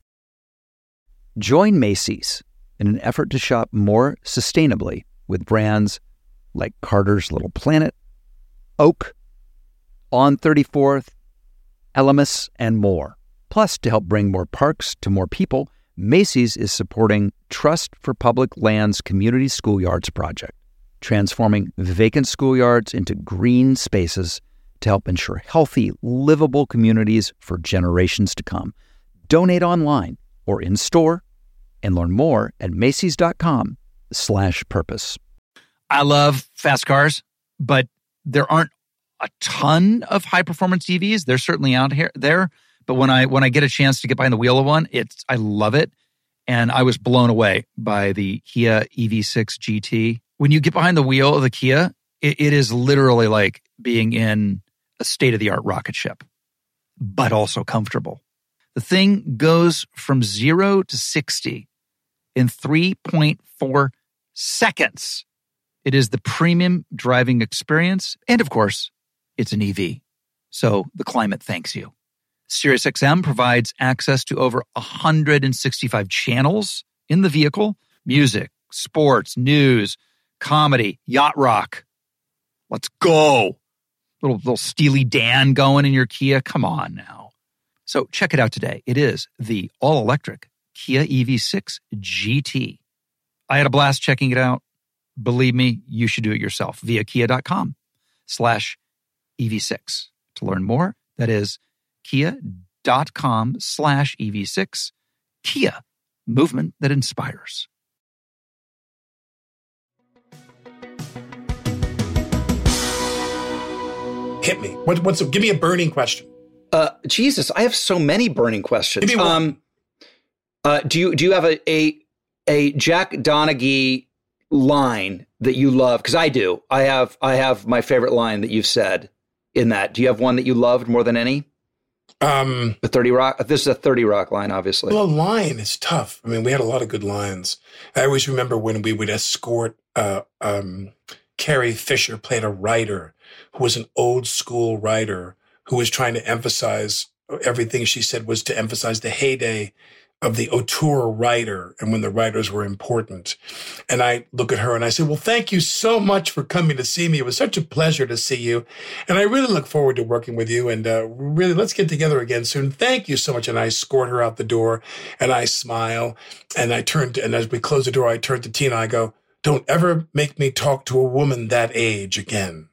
Join Macy's in an effort to shop more sustainably with brands like Carter's Little Planet, Oak, On 34th, Elemis, and more. Plus, to help bring more parks to more people, Macy's is supporting Trust for Public Lands Community Schoolyards project, transforming vacant schoolyards into green spaces to help ensure healthy, livable communities for generations to come. Donate online or in-store and learn more at Macys.com/purpose. I love fast cars, but there aren't a ton of high-performance EVs. They're certainly out there. But when I get a chance to get behind the wheel of one, I love it. And I was blown away by the Kia EV6 GT. When you get behind the wheel of the Kia, it is literally like being in a state-of-the-art rocket ship, but also comfortable. The thing goes from 0 to 60 in 3.4 seconds. It is the premium driving experience. And of course, it's an EV. So the climate thanks you. SiriusXM provides access to over 165 channels in the vehicle: music, sports, news, comedy, yacht rock. Let's go. Little Steely Dan going in your Kia. Come on now. So check it out today. It is the all-electric Kia EV6 GT. I had a blast checking it out. Believe me, you should do it yourself via kia.com/EV6. To learn more, that is kia.com/EV6. Kia, movement that inspires. Hit me. Give me a burning question. Jesus, I have so many burning questions. Give me one. Do you have a Jack Donaghy line that you love? Because I do. I have my favorite line that you've said. in that? Do you have one that you loved more than any? The 30 Rock. This is a 30 Rock line, obviously. Well, a line is tough. I mean, we had a lot of good lines. I always remember when we would escort Carrie Fisher played a writer who was an old school writer who was trying to emphasize everything she said was to emphasize the heyday of the auteur writer and when the writers were important. And I look at her and I say, well, thank you so much for coming to see me. It was such a pleasure to see you. And I really look forward to working with you. And really, let's get together again soon. Thank you so much. And I escort her out the door and I smile. And and as we close the door, I turn to Tina. I go, don't ever make me talk to a woman that age again.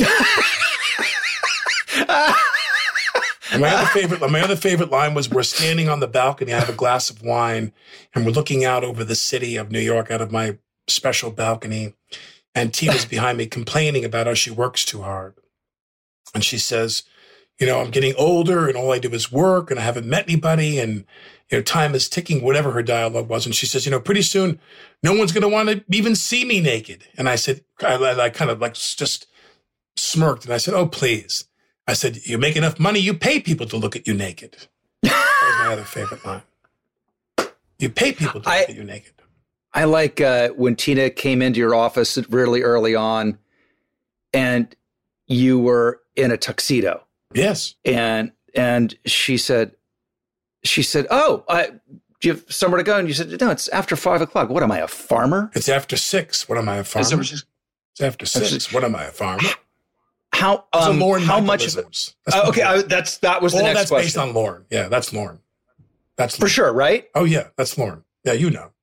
And my other favorite line was, we're standing on the balcony. I have a glass of wine and we're looking out over the city of New York out of my special balcony. And Tina's behind me complaining about how she works too hard. And she says, I'm getting older and all I do is work and I haven't met anybody and, time is ticking, whatever her dialogue was. And she says, pretty soon no one's going to want to even see me naked. And I said, I kind of like just smirked and I said, oh, please. I said, you make enough money, you pay people to look at you naked. That was my other favorite line. You pay people to look at you naked. I like when Tina came into your office really early on and you were in a tuxedo. Yes. And she said, oh, do you have somewhere to go? And you said, no, it's after 5 o'clock. What am I, a farmer? It's after 6. What am I, a farmer? It's after 6. What am I, a farmer? How much of it? Okay, that was the next question. All that's based on Lorne. Yeah, that's Lorne. That's Lorne. For sure, right? Oh yeah, that's Lorne. Yeah, you know.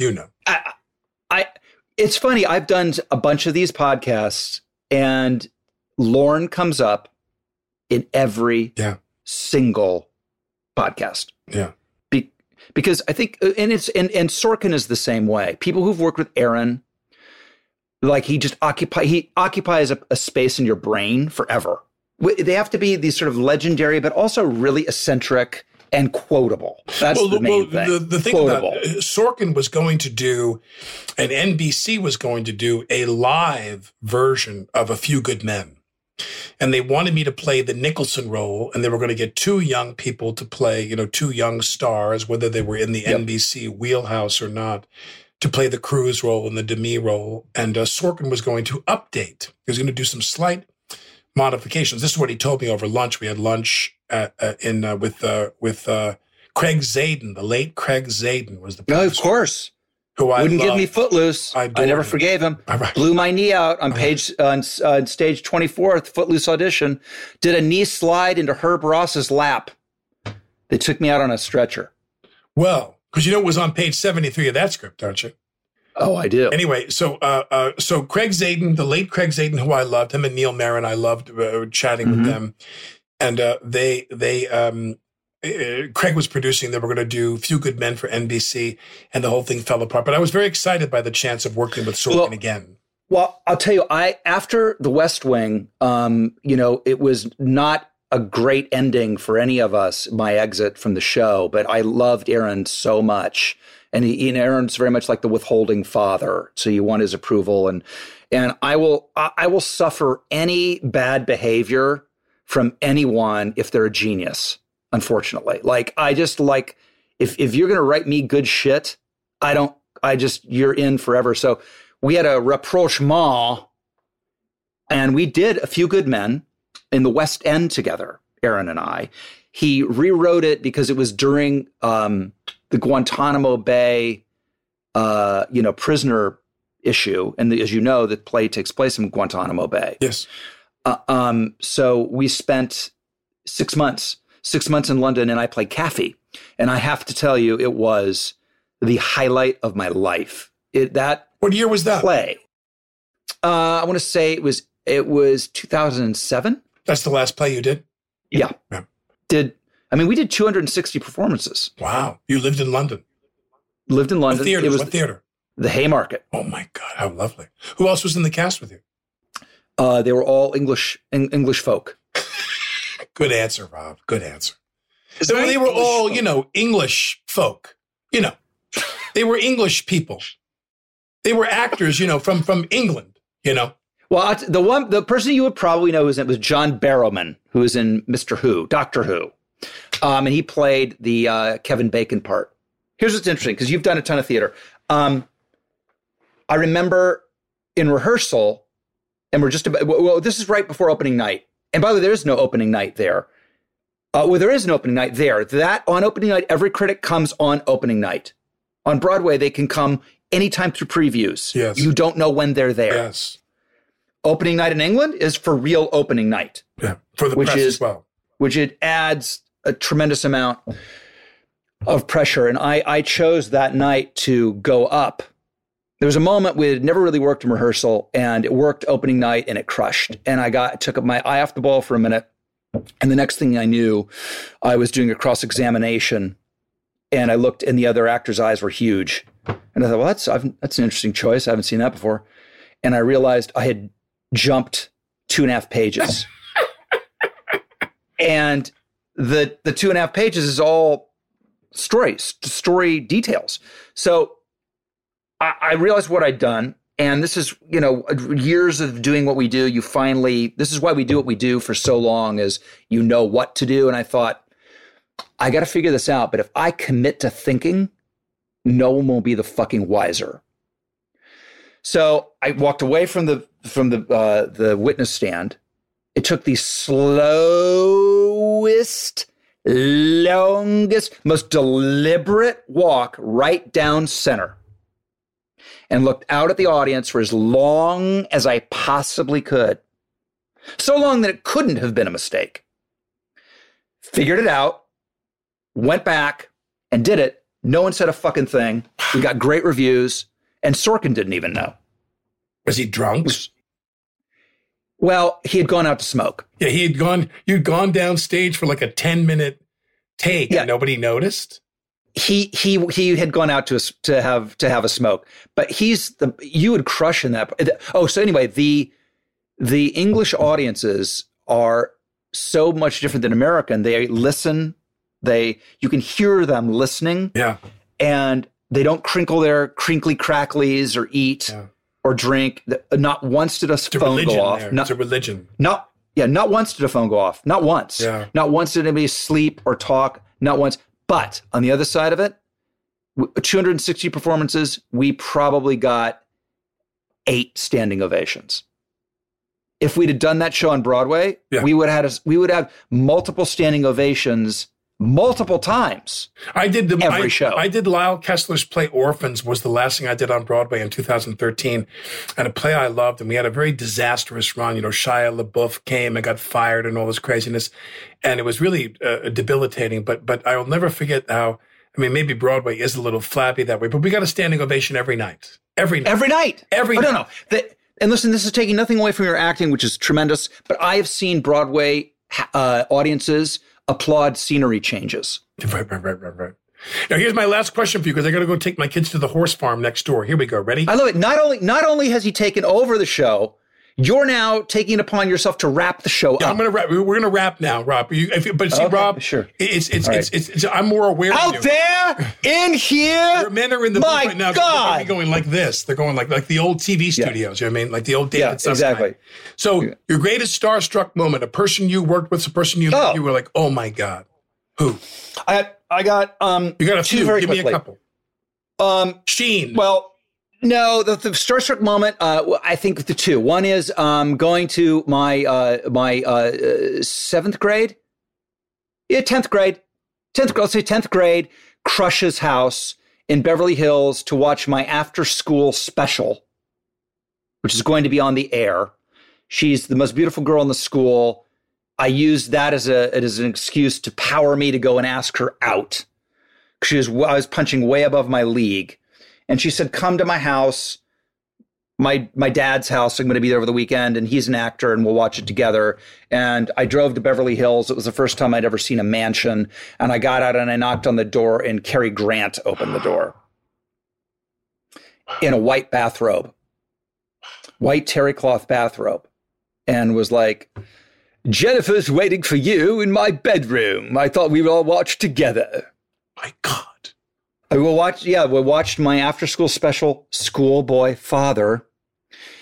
It's funny. I've done a bunch of these podcasts, and Lorne comes up in every single podcast. Yeah, because I think, and Sorkin is the same way. People who've worked with Aaron. Like he occupies a space in your brain forever. They have to be these sort of legendary, but also really eccentric and quotable. That's the main thing. The thing quotable. About Sorkin was going to do, and NBC was going to do a live version of A Few Good Men. And they wanted me to play the Nicholson role, and they were going to get 2 young people to play, 2 young stars, whether they were in the NBC wheelhouse or not, to play the Cruise role and the Demi role. And Sorkin was going to update. He was going to do some slight modifications. This is what he told me over lunch. We had lunch with Craig Zadan. The late Craig Zadan was the producer. No, of course. Who I wouldn't give me Footloose. I never forgave him. Right. Blew my knee out on stage 24, Footloose audition. Did a knee slide into Herb Ross's lap. They took me out on a stretcher. Well, because it was on page 73 of that script, don't you? Oh, I do. Anyway, so Craig Zadan, the late Craig Zadan, who I loved, him and Neil Marin, I loved chatting with them. And Craig was producing. They were going to do Few Good Men for NBC, and the whole thing fell apart. But I was very excited by the chance of working with Sorkin again. Well, I'll tell you, after The West Wing, it was not a great ending for any of us, my exit from the show, but I loved Aaron so much. And Aaron's very much like the withholding father. So you want his approval. And I will suffer any bad behavior from anyone if they're a genius, unfortunately. Like, if you're going to write me good shit, you're in forever. So we had a rapprochement and we did A Few Good Men in the West End together, Aaron and I. He rewrote it because it was during the Guantanamo Bay, prisoner issue. And as you know, the play takes place in Guantanamo Bay. Yes. So we spent 6 months in London, and I played Kaffee. And I have to tell you, it was the highlight of my life. What year was that? Play. I want to say it was 2007. That's the last play you did? Yeah. We did 260 performances. Wow. You lived in London? Lived in London. What theater? The Haymarket. Oh my God, how lovely. Who else was in the cast with you? They were all English folk. Good answer, Rob. Good answer. They were all, English folk. They were English people. They were actors, from England, Well, the person you would probably know was John Barrowman, who was in Doctor Who. And he played the Kevin Bacon part. Here's what's interesting, because you've done a ton of theater. I remember in rehearsal, and this is right before opening night. And by the way, there is no opening night there. There is an opening night there. That on opening night, every critic comes on opening night. On Broadway, they can come anytime through previews. Yes. You don't know when they're there. Yes. Opening night in England is for real opening night. Yeah, for the press as well. Which it adds a tremendous amount of pressure. And I chose that night to go up. There was a moment we had never really worked in rehearsal, and it worked opening night, and it crushed. And I took my eye off the ball for a minute. And the next thing I knew, I was doing a cross-examination, and I looked, and the other actor's eyes were huge. And I thought, well, that's an interesting choice. I haven't seen that before. And I realized I had jumped 2.5 pages. And the 2.5 pages is all story details. So I realized what I'd done. And this is, years of doing what we do. This is why we do what we do for so long, is you know what to do. And I thought, I got to figure this out. But if I commit to thinking, no one will be the fucking wiser. So I walked away from the witness stand. It took the slowest, longest, most deliberate walk right down center, and looked out at the audience for as long as I possibly could. So long that it couldn't have been a mistake. Figured it out, went back and did it. No one said a fucking thing. We got great reviews, and Sorkin didn't even know. Was he drunk? Well, he had gone out to smoke. Yeah, you'd gone downstage for like a 10-minute take, and nobody noticed. He had gone out to have a smoke, but you would crush in that. Oh, so anyway, the English audiences are so much different than American. They listen. You can hear them listening. Yeah. And they don't crinkle their crinkly cracklies or eat or drink. Not once did a phone go off. It's a religion. Not once did a phone go off. Not once. Yeah. Not once did anybody sleep or talk. Not once. But on the other side of it, 260 performances, we probably got 8 standing ovations. If we'd have done that show on Broadway, we would have multiple standing ovations multiple times. Every show. I did Lyle Kessler's play Orphans, was the last thing I did on Broadway in 2013, and a play I loved. And we had a very disastrous run. Shia LaBeouf came and got fired and all this craziness, and it was really debilitating. But I'll never forget how. I mean, maybe Broadway is a little flabby that way, but we got a standing ovation every night. Every night. No. And listen, this is taking nothing away from your acting, which is tremendous. But I have seen Broadway audiences applaud scenery changes. Right. Now, here's my last question for you, because I got to go take my kids to the horse farm next door. Here we go. Ready? I love it. Not only has he taken over the show, you're now taking it upon yourself to wrap the show up. I'm going to wrap. We're going to wrap now, Rob. Rob, sure. It's I'm more aware out of you. There, in here. Your men are in the booth right now. God. They're going like this. They're going like the old TV studios. You know what I mean? Like the old David Sussman. Exactly. So your greatest starstruck moment, a person you worked with, a person you were like, oh my God, who? I got you got a few. Very Give quickly. me a couple. Sheen. Well. No, the starstruck moment, I think the two. One is going to my 7th grade. Yeah, 10th grade. Let's say 10th grade, crush's house in Beverly Hills to watch my after-school special, which is going to be on the air. She's the most beautiful girl in the school. I used that as an excuse to power me to go and ask her out. I was punching way above my league. And she said, come to my house, my dad's house. I'm going to be there over the weekend, and he's an actor, and we'll watch it together. And I drove to Beverly Hills. It was the first time I'd ever seen a mansion. And I got out and I knocked on the door, and Cary Grant opened the door in a white bathrobe, white terry cloth bathrobe, and was like, Jennifer's waiting for you in my bedroom. I thought we would all watch together. My God. We watched my after-school special, Schoolboy Father.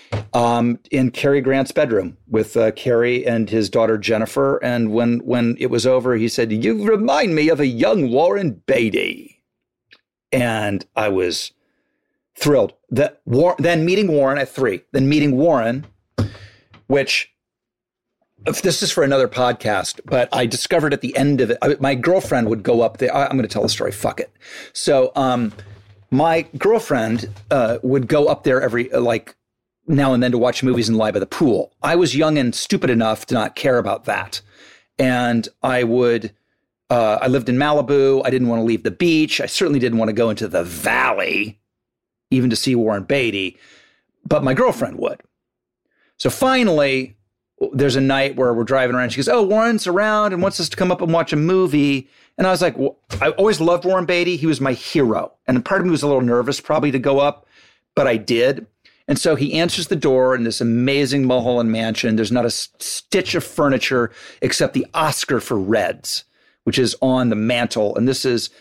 in Cary Grant's bedroom with Cary and his daughter Jennifer. And when it was over, he said, "You remind me of a young Warren Beatty." And I was thrilled. Then meeting Warren at 3, then meeting Warren, which this is for another podcast, but I discovered at the end of it, my girlfriend would go up there. I'm going to tell the story. Fuck it. So my girlfriend would go up there every now and then to watch movies and lie by the pool. I was young and stupid enough to not care about that. And I lived in Malibu. I didn't want to leave the beach. I certainly didn't want to go into the valley, even to see Warren Beatty, but my girlfriend would. So finally, there's a night where we're driving around. She goes, "Oh, Warren's around and wants us to come up and watch a movie." And I was like, well, I always loved Warren Beatty. He was my hero. And part of me was a little nervous probably to go up, but I did. And so he answers the door in this amazing Mulholland mansion. There's not a stitch of furniture except the Oscar for Reds, which is on the mantle. And he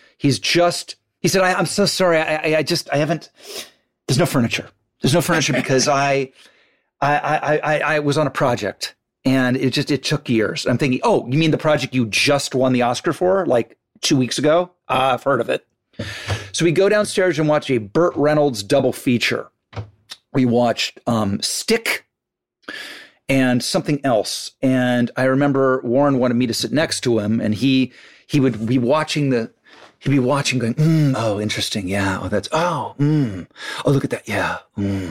said, I'm so sorry. I haven't, there's no furniture. There's no furniture because I was on a project and it took years. I'm thinking, oh, you mean the project you just won the Oscar for like 2 weeks ago? I've heard of it. So we go downstairs and watch a Burt Reynolds double feature. We watched Stick and something else. And I remember Warren wanted me to sit next to him and he would be watching going, oh, interesting. Yeah. Oh, oh, look at that. Yeah.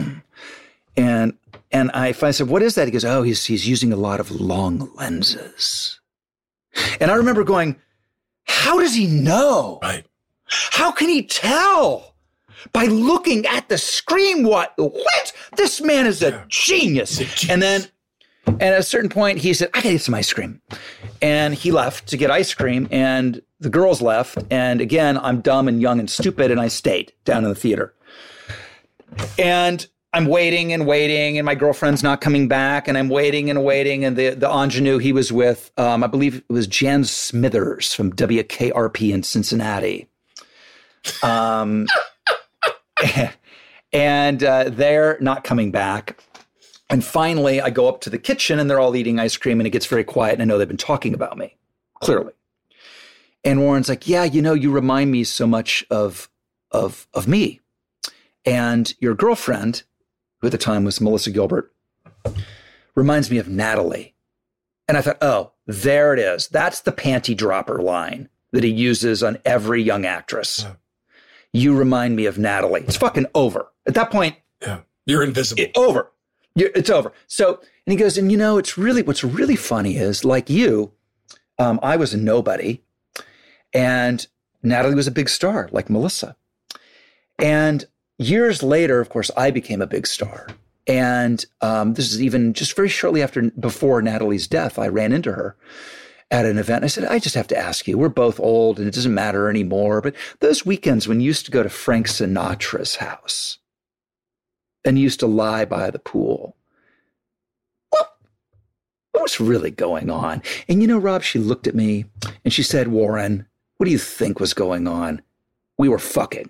And I finally said, what is that? He goes, oh, he's using a lot of long lenses. And I remember going, how does he know? Right. How can he tell? By looking at the screen, what? This man is a genius. And then at a certain point, he said, I gotta get some ice cream. And he left to get ice cream and the girls left. And again, I'm dumb and young and stupid. And I stayed down in the theater. And I'm waiting and waiting and my girlfriend's not coming back. And I'm waiting and waiting. And the ingenue he was with, I believe it was Jan Smithers from WKRP in Cincinnati. And they're not coming back. And finally, I go up to the kitchen and they're all eating ice cream and it gets very quiet. And I know they've been talking about me, clearly. And Warren's like, yeah, you remind me so much of me. And your girlfriend, who at the time was Melissa Gilbert, reminds me of Natalie. And I thought, oh, there it is. That's the panty dropper line that he uses on every young actress. Yeah. You remind me of Natalie. It's fucking over. At that point, yeah, you're invisible. It's over. So, and he goes, and what's really funny is like you, I was a nobody and Natalie was a big star like Melissa. And years later, of course, I became a big star. And this is even just very shortly before Natalie's death, I ran into her at an event. I said, I just have to ask you, we're both old and it doesn't matter anymore. But those weekends when you used to go to Frank Sinatra's house and you used to lie by the pool, what was really going on? And Rob, she looked at me and she said, Warren, what do you think was going on? We were fucking.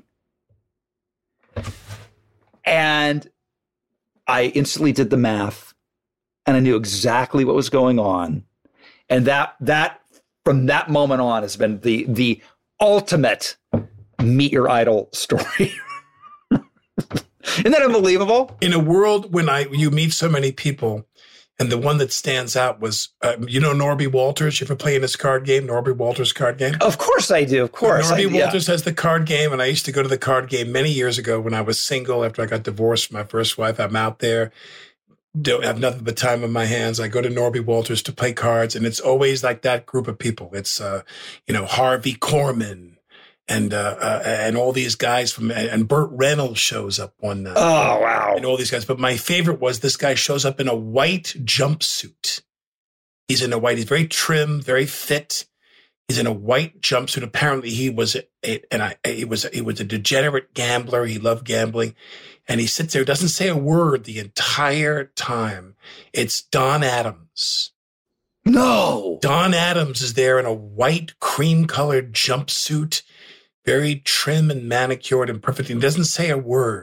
And I instantly did the math and I knew exactly what was going on. And that from that moment on has been the ultimate meet your idol story. Isn't that unbelievable? In a world when you meet so many people, and the one that stands out was, Norby Walters. You ever play in his card game, Norby Walters card game? Of course I do. Of course. Norby Walters has the card game, and I used to go to the card game many years ago when I was single after I got divorced from my first wife. I'm out there. Don't have nothing but time on my hands. I go to Norby Walters to play cards, and it's always like that group of people. It's, Harvey Korman and all these guys and Burt Reynolds shows up one night. Oh, wow. And all these guys. But my favorite was this guy shows up in a white jumpsuit. He's in a white, he's very trim, very fit. He's in a white jumpsuit. Apparently he was he was a degenerate gambler. He loved gambling. And he sits there, doesn't say a word the entire time. It's Don Adams. No. Don Adams is there in a white cream-colored jumpsuit, very trim and manicured and perfect. He doesn't say a word.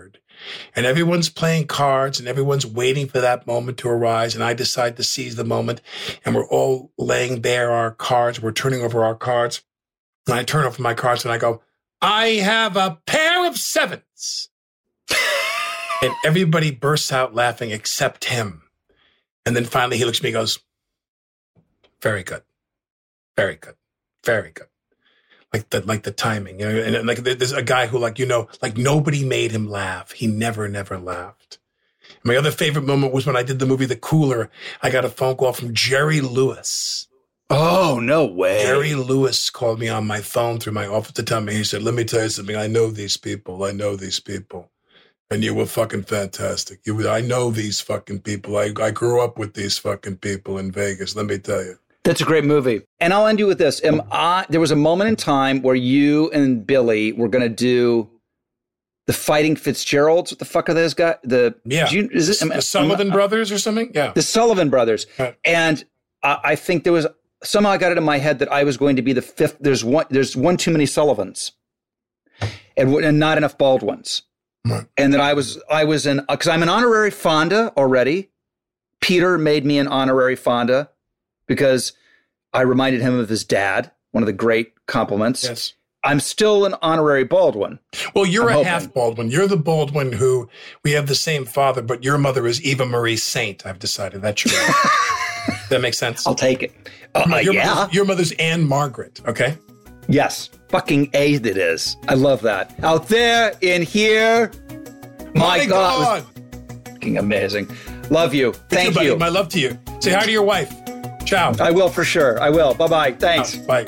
and everyone's playing cards and everyone's waiting for that moment to arise. And I decide to seize the moment, and we're all laying bare our cards. We're turning over our cards. And I turn over my cards and I go, I have a pair of 7s. And everybody bursts out laughing except him. And then finally he looks at me and goes, very good. Very good. Very good. Like the timing, you know, and like there's a guy who, like, you know, like nobody made him laugh. He never laughed. And my other favorite moment was when I did the movie The Cooler. I got a phone call from Jerry Lewis. Oh, no way. Jerry Lewis called me on my phone through my office to tell me, he said, let me tell you something. I know these people. And you were fucking fantastic. I know these fucking people. I grew up with these fucking people in Vegas. Let me tell you. That's a great movie. And I'll end you with this. There was a moment in time where you and Billy were going to do the Fighting Fitzgeralds. What the fuck are those guys? The Sullivan Brothers or something? Yeah. The Sullivan Brothers. Right. And I think there was, somehow I got it in my head that I was going to be the fifth. There's one too many Sullivans and not enough Baldwins. Right. And that I was in, because I'm an honorary Fonda already. Peter made me an honorary Fonda because I reminded him of his dad, one of the great compliments. Yes. I'm still an honorary Baldwin. Well, you're a half Baldwin. You're the Baldwin who, we have the same father, but your mother is Eva Marie Saint. I've decided that's your name. That makes sense? I'll take it. Your mother's Anne Margaret, okay? Yes. Fucking A it is. I love that. Out there, in here. My God. Fucking amazing. Love you. Thank you. My love to you. Say hi to your wife. Ciao. I will for sure. I will. Bye-bye. Thanks. Bye.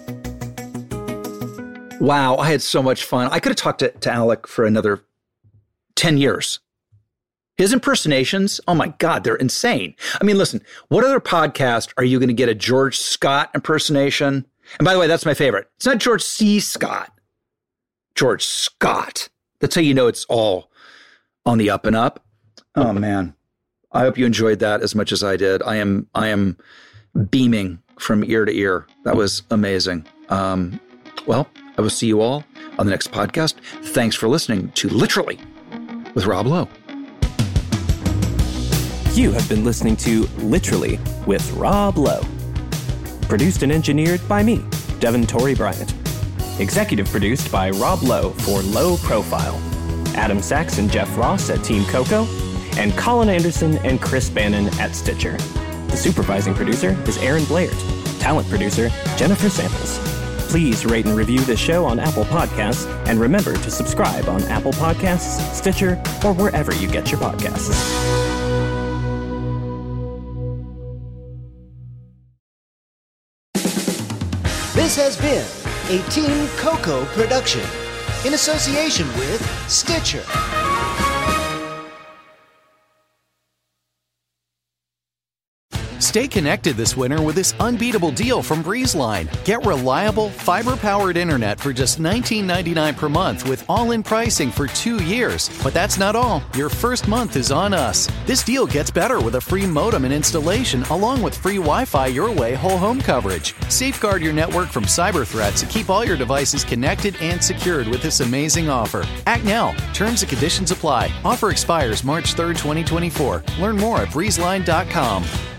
Wow. I had so much fun. I could have talked to Alec for another 10 years. His impersonations, oh my God, they're insane. I mean, listen, what other podcast are you going to get a George Scott impersonation? And by the way, that's my favorite. It's not George C. Scott. George Scott. That's how you know it's all on the up and up. Oh man. I hope you enjoyed that as much as I did. I am beaming from ear to ear. That was amazing. Well, I will see you all on the next podcast. Thanks for listening to Literally with Rob Lowe. You have been listening to Literally with Rob Lowe. Produced and engineered by me, Devin Torrey Bryant. Executive produced by Rob Lowe for Low Profile. Adam Sachs and Jeff Ross at Team Coco. And Colin Anderson and Chris Bannon at Stitcher. The supervising producer is Aaron Blair. Talent producer, Jennifer Samples. Please rate and review this show on Apple Podcasts, and remember to subscribe on Apple Podcasts, Stitcher, or wherever you get your podcasts. This has been a Team Coco production in association with Stitcher. Stay connected this winter with this unbeatable deal from BreezeLine. Get reliable, fiber-powered internet for just $19.99 per month with all-in pricing for 2 years. But that's not all. Your first month is on us. This deal gets better with a free modem and installation, along with free Wi-Fi your way whole home coverage. Safeguard your network from cyber threats and keep all your devices connected and secured with this amazing offer. Act now. Terms and conditions apply. Offer expires March 3rd, 2024. Learn more at breezeline.com.